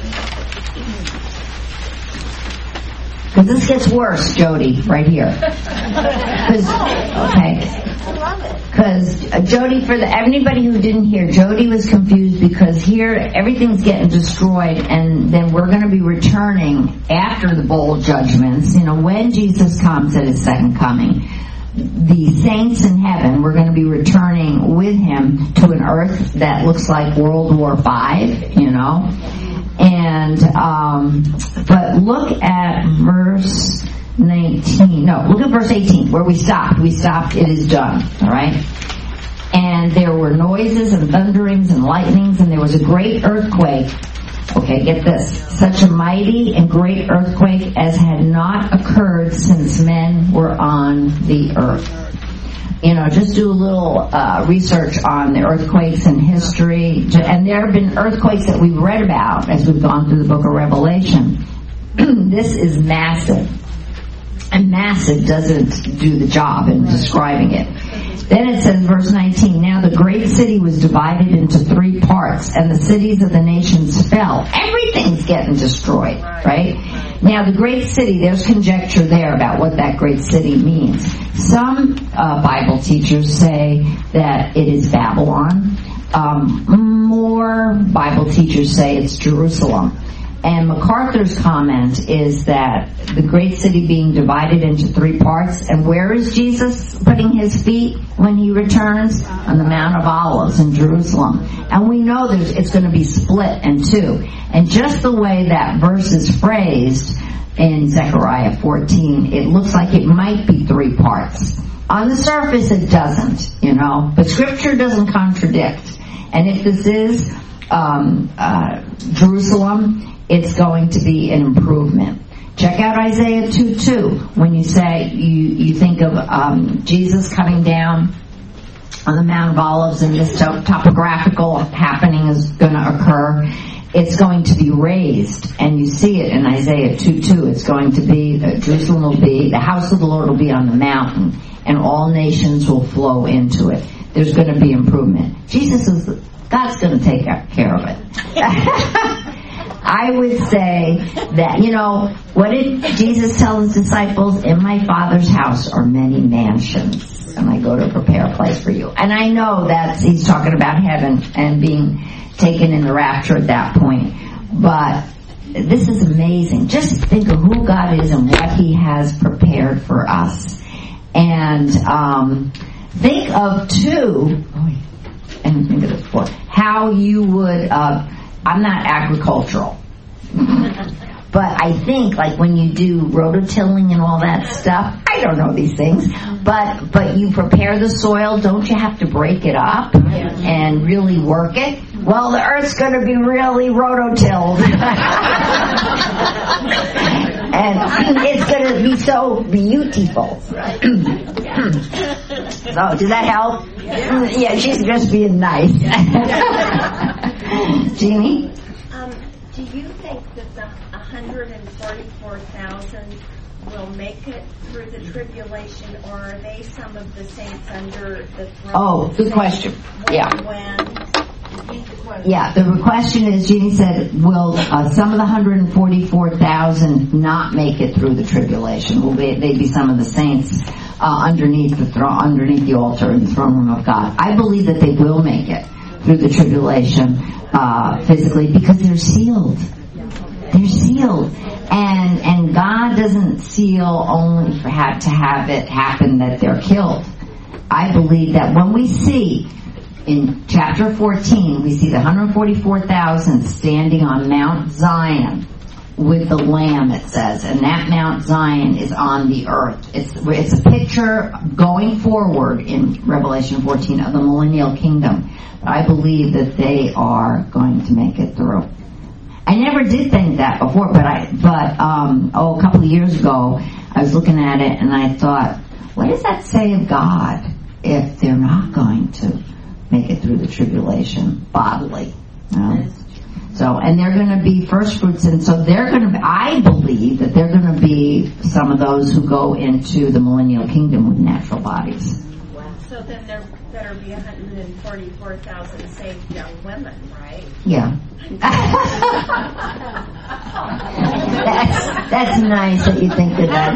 Because this gets worse, Jody, right here. Cause, okay. Because uh, Jody, for the anybody who didn't hear, Jody was confused because here everything's getting destroyed, and then we're going to be returning after the bowl judgments. You know, when Jesus comes at his second coming, the saints in heaven, we're going to be returning with him to an earth that looks like World War Five. You know. And, um, but look at verse nineteen. No, look at verse eighteen, where we stopped. We stopped, it is done. Alright? And there were noises and thunderings and lightnings, and there was a great earthquake. Okay, get this. Such a mighty and great earthquake as had not occurred since men were on the earth. You know, just do a little uh, research on the earthquakes in history. And there have been earthquakes that we've read about as we've gone through the book of Revelation. This is massive. And massive doesn't do the job in describing it. Then it says, verse nineteen, now the great city was divided into three parts, and the cities of the nations fell. Everything's getting destroyed, right? Now the great city, there's conjecture there about what that great city means. Some uh, Bible teachers say that it is Babylon. Um, more Bible teachers say it's Jerusalem. And MacArthur's comment is that the great city being divided into three parts, and where is Jesus putting his feet when he returns? On the Mount of Olives in Jerusalem. And we know there's, it's going to be split in two. And just the way that verse is phrased, in Zechariah fourteen, it looks like it might be three parts. On the surface, it doesn't, you know, but Scripture doesn't contradict. And if this is um, uh, Jerusalem, it's going to be an improvement. Check out Isaiah two two. When you say, you, you think of um, Jesus coming down on the Mount of Olives and this top- topographical happening is going to occur, it's going to be raised. And you see it in Isaiah two two. It's going to be, uh, Jerusalem will be, the house of the Lord will be on the mountain, and all nations will flow into it. There's going to be improvement. Jesus is, God's going to take care of it. I would say that, you know, what did Jesus tell his disciples? In my Father's house are many mansions, and I go to prepare a place for you. And I know that he's talking about heaven and being taken in the rapture at that point. But this is amazing. Just think of who God is and what he has prepared for us. And um, think of, too, and think of this before, how you would... Uh, I'm not agricultural, but I think like when you do rototilling and all that stuff, I don't know these things, but but you prepare the soil, don't you have to break it up and really work it? Well, the earth's going to be really rototilled. And it's going to be so beautiful. So, does that help? Yeah, she's just being nice. Jeannie? Um, do you think that the one hundred forty-four thousand will make it through the tribulation, or are they some of the saints under the throne? Oh, good question. When, Yeah. When? Yeah, the question is, Jeannie said, will uh, some of the one hundred forty-four thousand not make it through the tribulation? Will they, they be some of the saints uh, underneath the throne, underneath the altar in the throne room of God? I believe that they will make it through the tribulation uh, physically, because they're sealed. They're sealed. And and God doesn't seal only for have to have it happen that they're killed. I believe that when we see in chapter fourteen, we see the one hundred forty-four thousand standing on Mount Zion with the Lamb, it says, and that Mount Zion is on the earth. It's it's a picture going forward in Revelation fourteen of the millennial kingdom. But I believe that they are going to make it through. I never did think that before, but I but um, oh, a couple of years ago, I was looking at it and I thought, what does that say of God if they're not going to make it through the tribulation bodily? You know? So, and they're going to be first fruits, and so they're going to be, I believe that they're going to be some of those who go into the millennial kingdom with natural bodies. So then there better be one hundred forty-four thousand saved young women, right? Yeah. that's, that's nice that you think of that.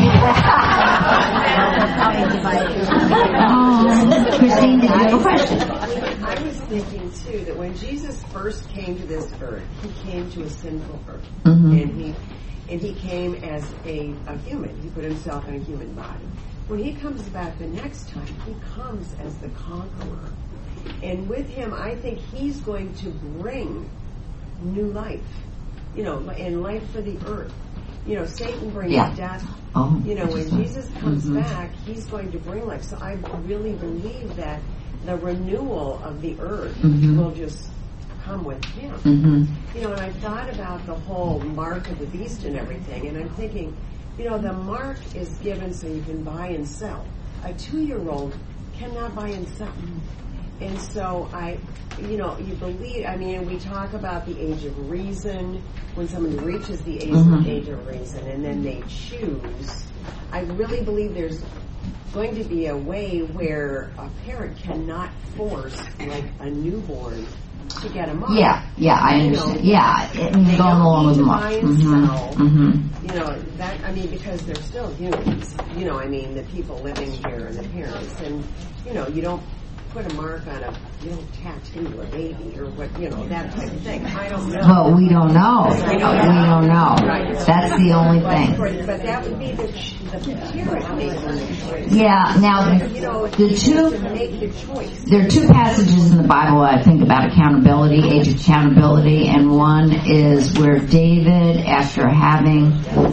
Oh, Christine, did you have a question? I was thinking too that when Jesus first came to this earth, he came to a sinful earth, Mm-hmm. and he and he came as a, a human. He put himself in a human body. When he comes back the next time, he comes as the conqueror, and with him, I think he's going to bring new life, you know, and life for the earth. You know, Satan brings Yeah. death. Oh, You know, when Jesus comes Mm-hmm. back, he's going to bring life. So I really believe that the renewal of the earth Mhm. will just come with him. Mm-hmm. You know, and I thought about the whole mark of the beast and everything, and I'm thinking, you know, the mark is given so you can buy and sell. A two-year-old cannot buy and sell. And so I, you know, you believe, I mean, we talk about the age of reason, when someone reaches the age, Mhm. age of reason and then they choose. I really believe there's going to be a way where a parent cannot force, like, a newborn to get a mark. Yeah, yeah, I You know, understand. Yeah, it means they going don't along need with to Mark. buy and Mm-hmm. sell. Mm-hmm. You know, that, I mean, because they're still humans. You know, I mean, the people living here and the parents. And, you know, you don't put a mark on a you don't tattoo a baby or what, you know, that type of thing. I don't know. Well, we don't know. We don't know. That's the only thing. But that would be the, the parent. Yeah, now, You know, the two, to make the choice. there are two passages in the Bible I think about accountability, age of accountability, and one is where David, after having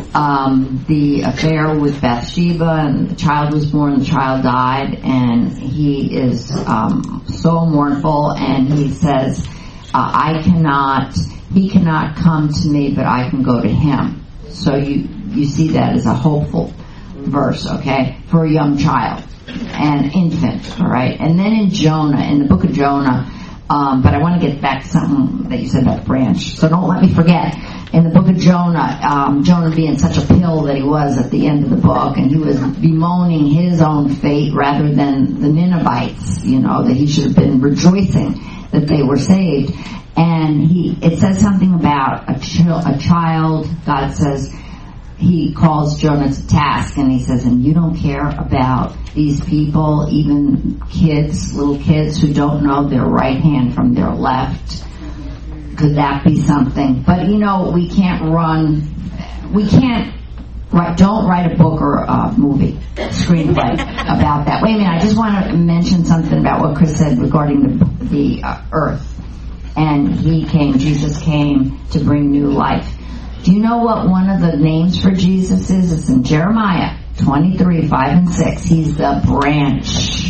um, the affair with Bathsheba, and the child was born, the child died, and he is um, so mournful, and he says, uh, I cannot, he cannot come to me, but I can go to him. So you, you see that as a hopeful verse, okay, for a young child, an infant, all right? And then in Jonah, in the book of Jonah, um, but I want to get back to something that you said about the branch, so don't let me forget. In the book of Jonah, um, Jonah being such a pill that he was at the end of the book, and he was bemoaning his own fate rather than the Ninevites, you know, that he should have been rejoicing that they were saved. And he, it says something about a, ch- a child, God says, he calls Jonah to task, and he says, and you don't care about these people, even kids, little kids who don't know their right hand from their left. Could that be something? But you know, we can't run, we can't, write, don't write a book or a movie, screenplay about that. Wait a minute, I just want to mention something about what Chris said regarding the, the uh, earth. And he came, Jesus came to bring new life. Do you know what one of the names for Jesus is? It's in Jeremiah twenty-three, five and six. He's the branch.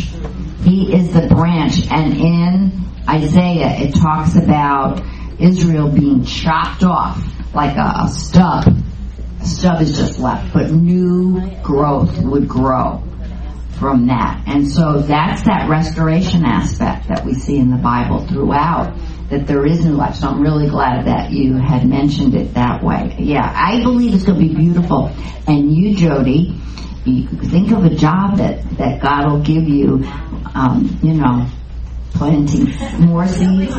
He is the branch. And in Isaiah, it talks about Israel being chopped off like a, a stub. A stub is just left, but new growth would grow from that. And so that's that restoration aspect that we see in the Bible throughout, that there is new life. So I'm really glad that you had mentioned it that way. Yeah, I believe it's going to be beautiful. And you, Jody, you think of a job that, that God will give you, um, you know, planting more seeds.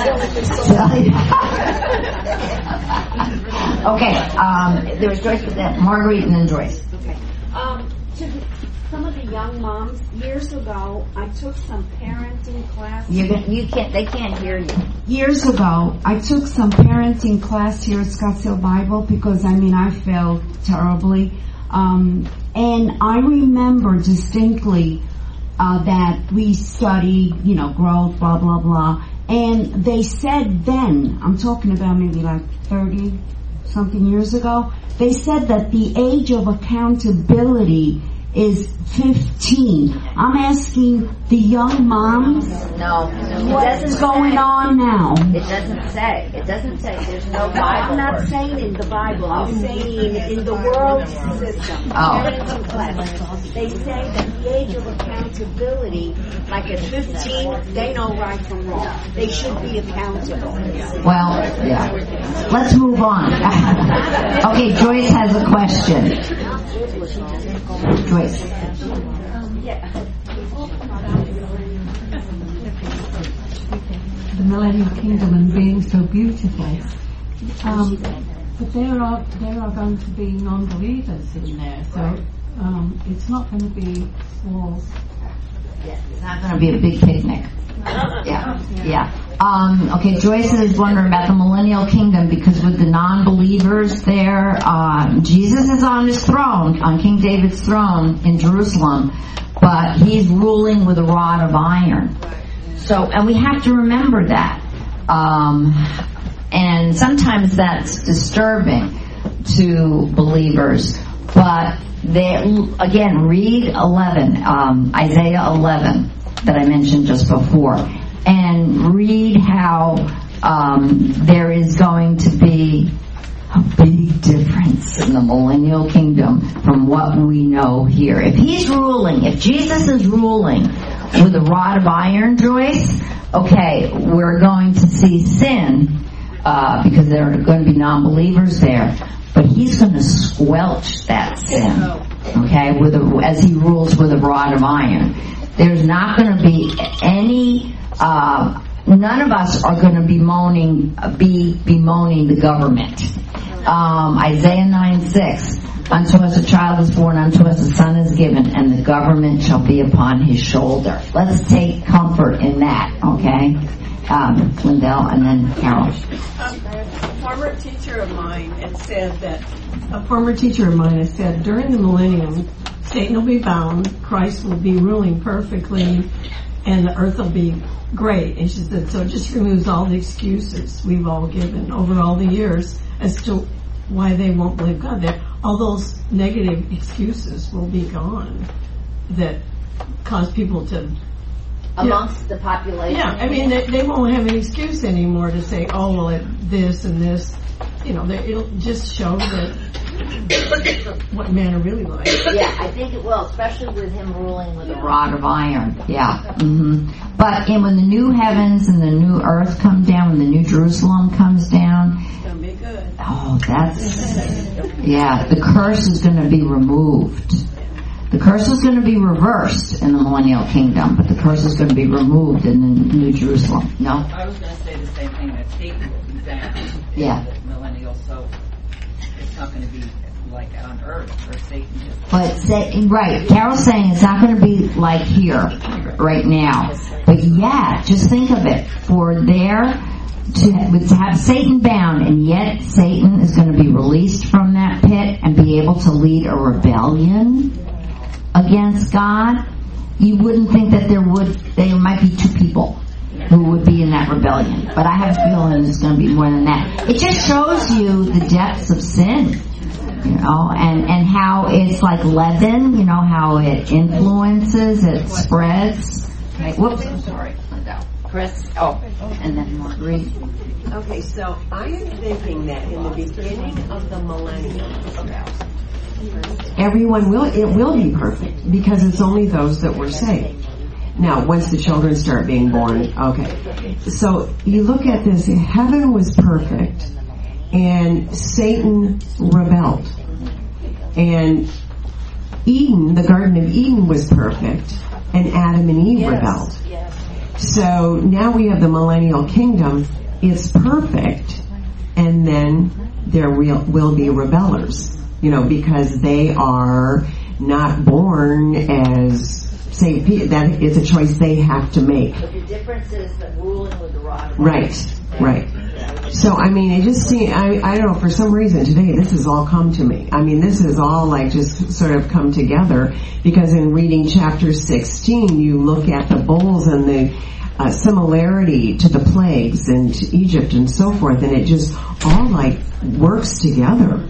Okay, um, there was Joyce, but then Marguerite, and then Joyce. Okay. Um, to the, some of the young moms, years ago, I took some parenting classes. You you can't. They can't hear you. Years ago, I took some parenting class here at Scottsdale Bible because, I mean, I failed terribly. Um, and I remember distinctly uh, that we studied, you know, growth, blah, blah, blah. And they said then, I'm talking about maybe like thirty something years ago, they said that the age of accountability is fifteen. I'm asking the young moms, No, what's going on now? It doesn't say. It doesn't say. There's no I'm not saying in the Bible. I'm saying in the world system. Oh. Parenting class. They say that the age of accountability, like at fifteen, they know right from wrong. They should be accountable. Well, yeah. Let's move on. Okay, Joyce has a question. Joyce. The millennial kingdom and being so beautiful. Um, but there are there are going to be non-believers in there, so um, it's not going to be all. It's not going to be a big picnic. Yeah, yeah. Um, okay, Joyce is wondering about the millennial kingdom because with the non-believers there, um, Jesus is on his throne, on King David's throne in Jerusalem, but he's ruling with a rod of iron. So, and we have to remember that. Um, and sometimes that's disturbing to believers, but they, again, read eleven, um, Isaiah eleven that I mentioned just before, and read how um, there is going to be a big difference in the millennial kingdom from what we know here. If he's ruling, if Jesus is ruling with a rod of iron, Joyce, okay, we're going to see sin uh, because there are going to be non-believers there, but he's going to squelch that sin, okay, with a, as he rules with a rod of iron. There's not going to be any, uh, none of us are going to be moaning, be bemoaning the government. Um, Isaiah nine six, Unto us a child is born, unto us a son is given, and the government shall be upon his shoulder. Let's take comfort in that, okay? Um, Lindell and then Carol. Um, a former teacher of mine had said that, a former teacher of mine had said, during the millennium, Satan will be bound, Christ will be ruling perfectly, and the earth will be great. And she said, so it just removes all the excuses we've all given over all the years as to why they won't believe God. That all those negative excuses will be gone that cause people to... Amongst yeah. the population. Yeah, I mean, they, they won't have any excuse anymore to say, oh, well, it, this and this. You know, they, it'll just show that what men are really like. Yeah, I think it will, especially with him ruling with a rod of iron. Yeah. Mm-hmm. But and when the new heavens and the new earth come down, when the new Jerusalem comes down, it's going to be good. Oh, that's, yeah, the curse is going to be removed. The curse is going to be reversed in the millennial kingdom, but the curse is going to be removed in the New Jerusalem. No? I was going to say the same thing, that Satan will be bound yeah. in the millennial, so it's not going to be like on earth where Satan is. But, say, right, Carol's saying it's not going to be like here, right now. But yeah, just think of it. For there to, to have Satan bound, and yet Satan is going to be released from that pit and be able to lead a rebellion against God, you wouldn't think that there would, there might be two people who would be in that rebellion. But I have a feeling it's going to be more than that. It just shows you the depths of sin, you know, and, and how it's like leaven, you know, how it influences, it spreads. Okay, whoops, I'm sorry. Chris, oh, and then Marguerite. Okay, so I am thinking that in the beginning of the millennium, everyone will, it will be perfect because it's only those that were saved. Now, once the children start being born, okay. So you look at this, heaven was perfect and Satan rebelled. And Eden, the Garden of Eden was perfect and Adam and Eve yes, rebelled. Yes. So now we have the millennial kingdom. It's perfect and then there will, will be rebellers. You know, because they are not born as saved people. That is a choice they have to make. But the difference is that ruling with the rod. Right, right. So, I mean, it just seems, I, I don't know, for some reason today this has all come to me. I mean, this has all like just sort of come together because in reading chapter sixteen, you look at the bowls and the uh, similarity to the plagues and to Egypt and so forth, and it just all like works together.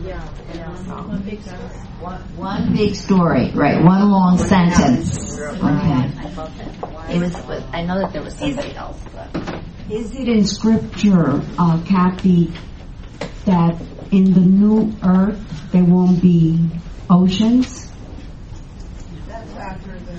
One big story, right? One long sentence. Okay. It was. I know that there was somebody else, but is it in scripture, uh, Kathy, that in the new earth there won't be oceans? That's after the.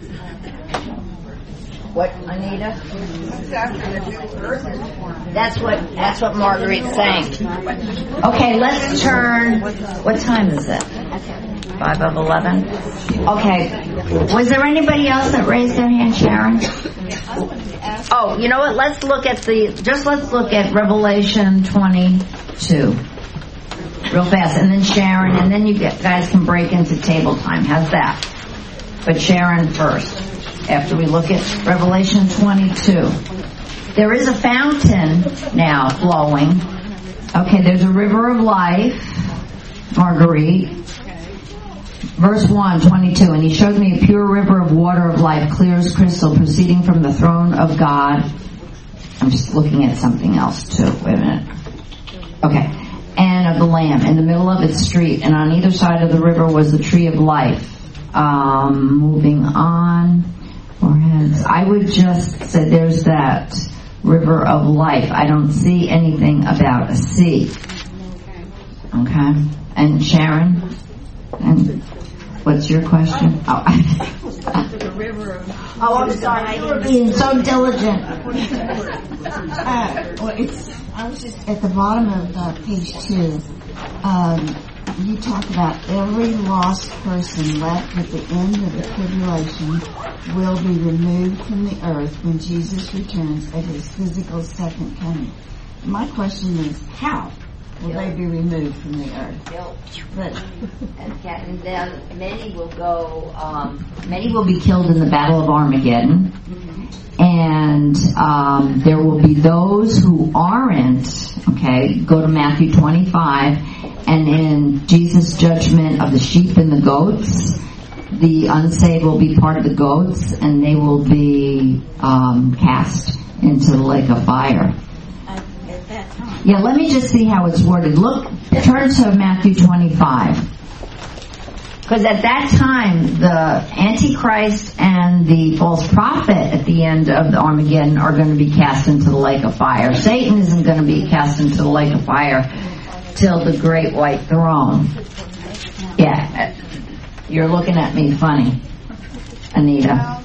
What, Anita? That's after the new earth is formed. That's what. That's what Marguerite's saying. Okay, let's turn. What time is it? Five of eleven. Okay. Was there anybody else that raised their hand, Sharon? Oh, you know what? Let's look at the. Just let's look at Revelation twenty-two, real fast, and then Sharon, and then you guys can break into table time. How's that? But Sharon first, after we look at Revelation twenty-two. There is a fountain now flowing. Okay, there's a river of life, Marguerite. Verse one, twenty-two, and he showed me a pure river of water of life, clear as crystal, proceeding from the throne of God. I'm just looking at something else too. Wait a minute. Okay. And of the Lamb in the middle of its street, and on either side of the river was the tree of life. Um, moving on. Foreheads. I would just say there's that river of life. I don't see anything about a sea. Okay. And Sharon? And what's your question? Oh, The river of oh I'm sorry. You were being so diligent. Uh, well, it's, I was just at the bottom of uh, page two. Um, you talk about every lost person left at the end of the tribulation will be removed from the earth when Jesus returns at his physical second coming. My question is, how? will they be removed from the earth. They'll- But And ca- and then many will go, um, many will be killed in the Battle of Armageddon, and um, there will be those who aren't. Okay, go to Matthew twenty-five, and in Jesus' judgment of the sheep and the goats, the unsaved will be part of the goats, and they will be um, cast into the lake of fire. at, at that time. Yeah, let me just see how it's worded. Look, turn to Matthew twenty-five. Because at that time, the Antichrist and the false prophet at the end of the Armageddon are going to be cast into the lake of fire. Satan isn't going to be cast into the lake of fire till the great white throne. Yeah, you're looking at me funny, Anita.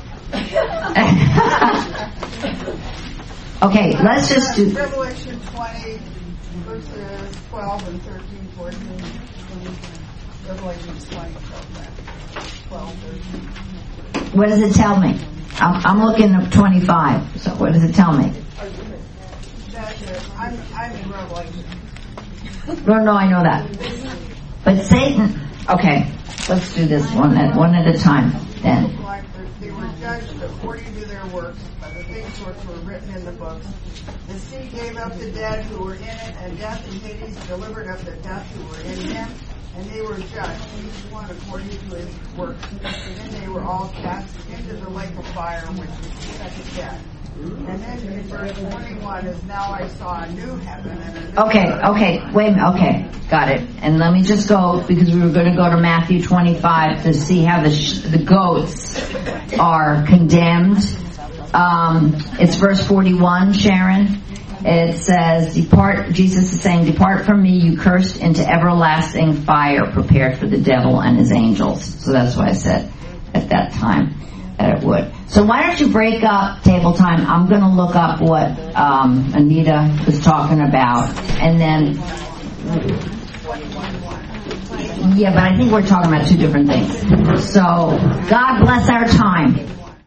Okay, let's just do... Revelation twenty, verses twelve and thirteen, fourteen. Revelation twenty, twelve, thirteen. What does it tell me? I'm, I'm looking at twenty-five. So what does it tell me? That's it. I'm, I'm in Revelation. No, no, I know that. But Satan... Okay, let's do this one at, one at a time then. Like they were judged according to their works by the things which were written in the books. The sea gave up the dead who were in it, and death and Hades delivered up the dead who were in them. And they were judged, each one according to his works. And then they were all cast into the lake of fire, which is the second death. And then in verse twenty-one is, now I saw a new heaven and a new Okay, earth. okay, wait a minute, okay, got it. And let me just go, because we were going to go to Matthew twenty-five to see how the sh- the goats are condemned. Um, it's verse forty-one, Sharon. It says, "Depart." Jesus is saying, "Depart from me, you cursed, into everlasting fire, prepared for the devil and his angels." So that's why I said at that time that it would. So why don't you break up table time? I'm going to look up what um, Anita was talking about, and then yeah, but I think we're talking about two different things. So God bless our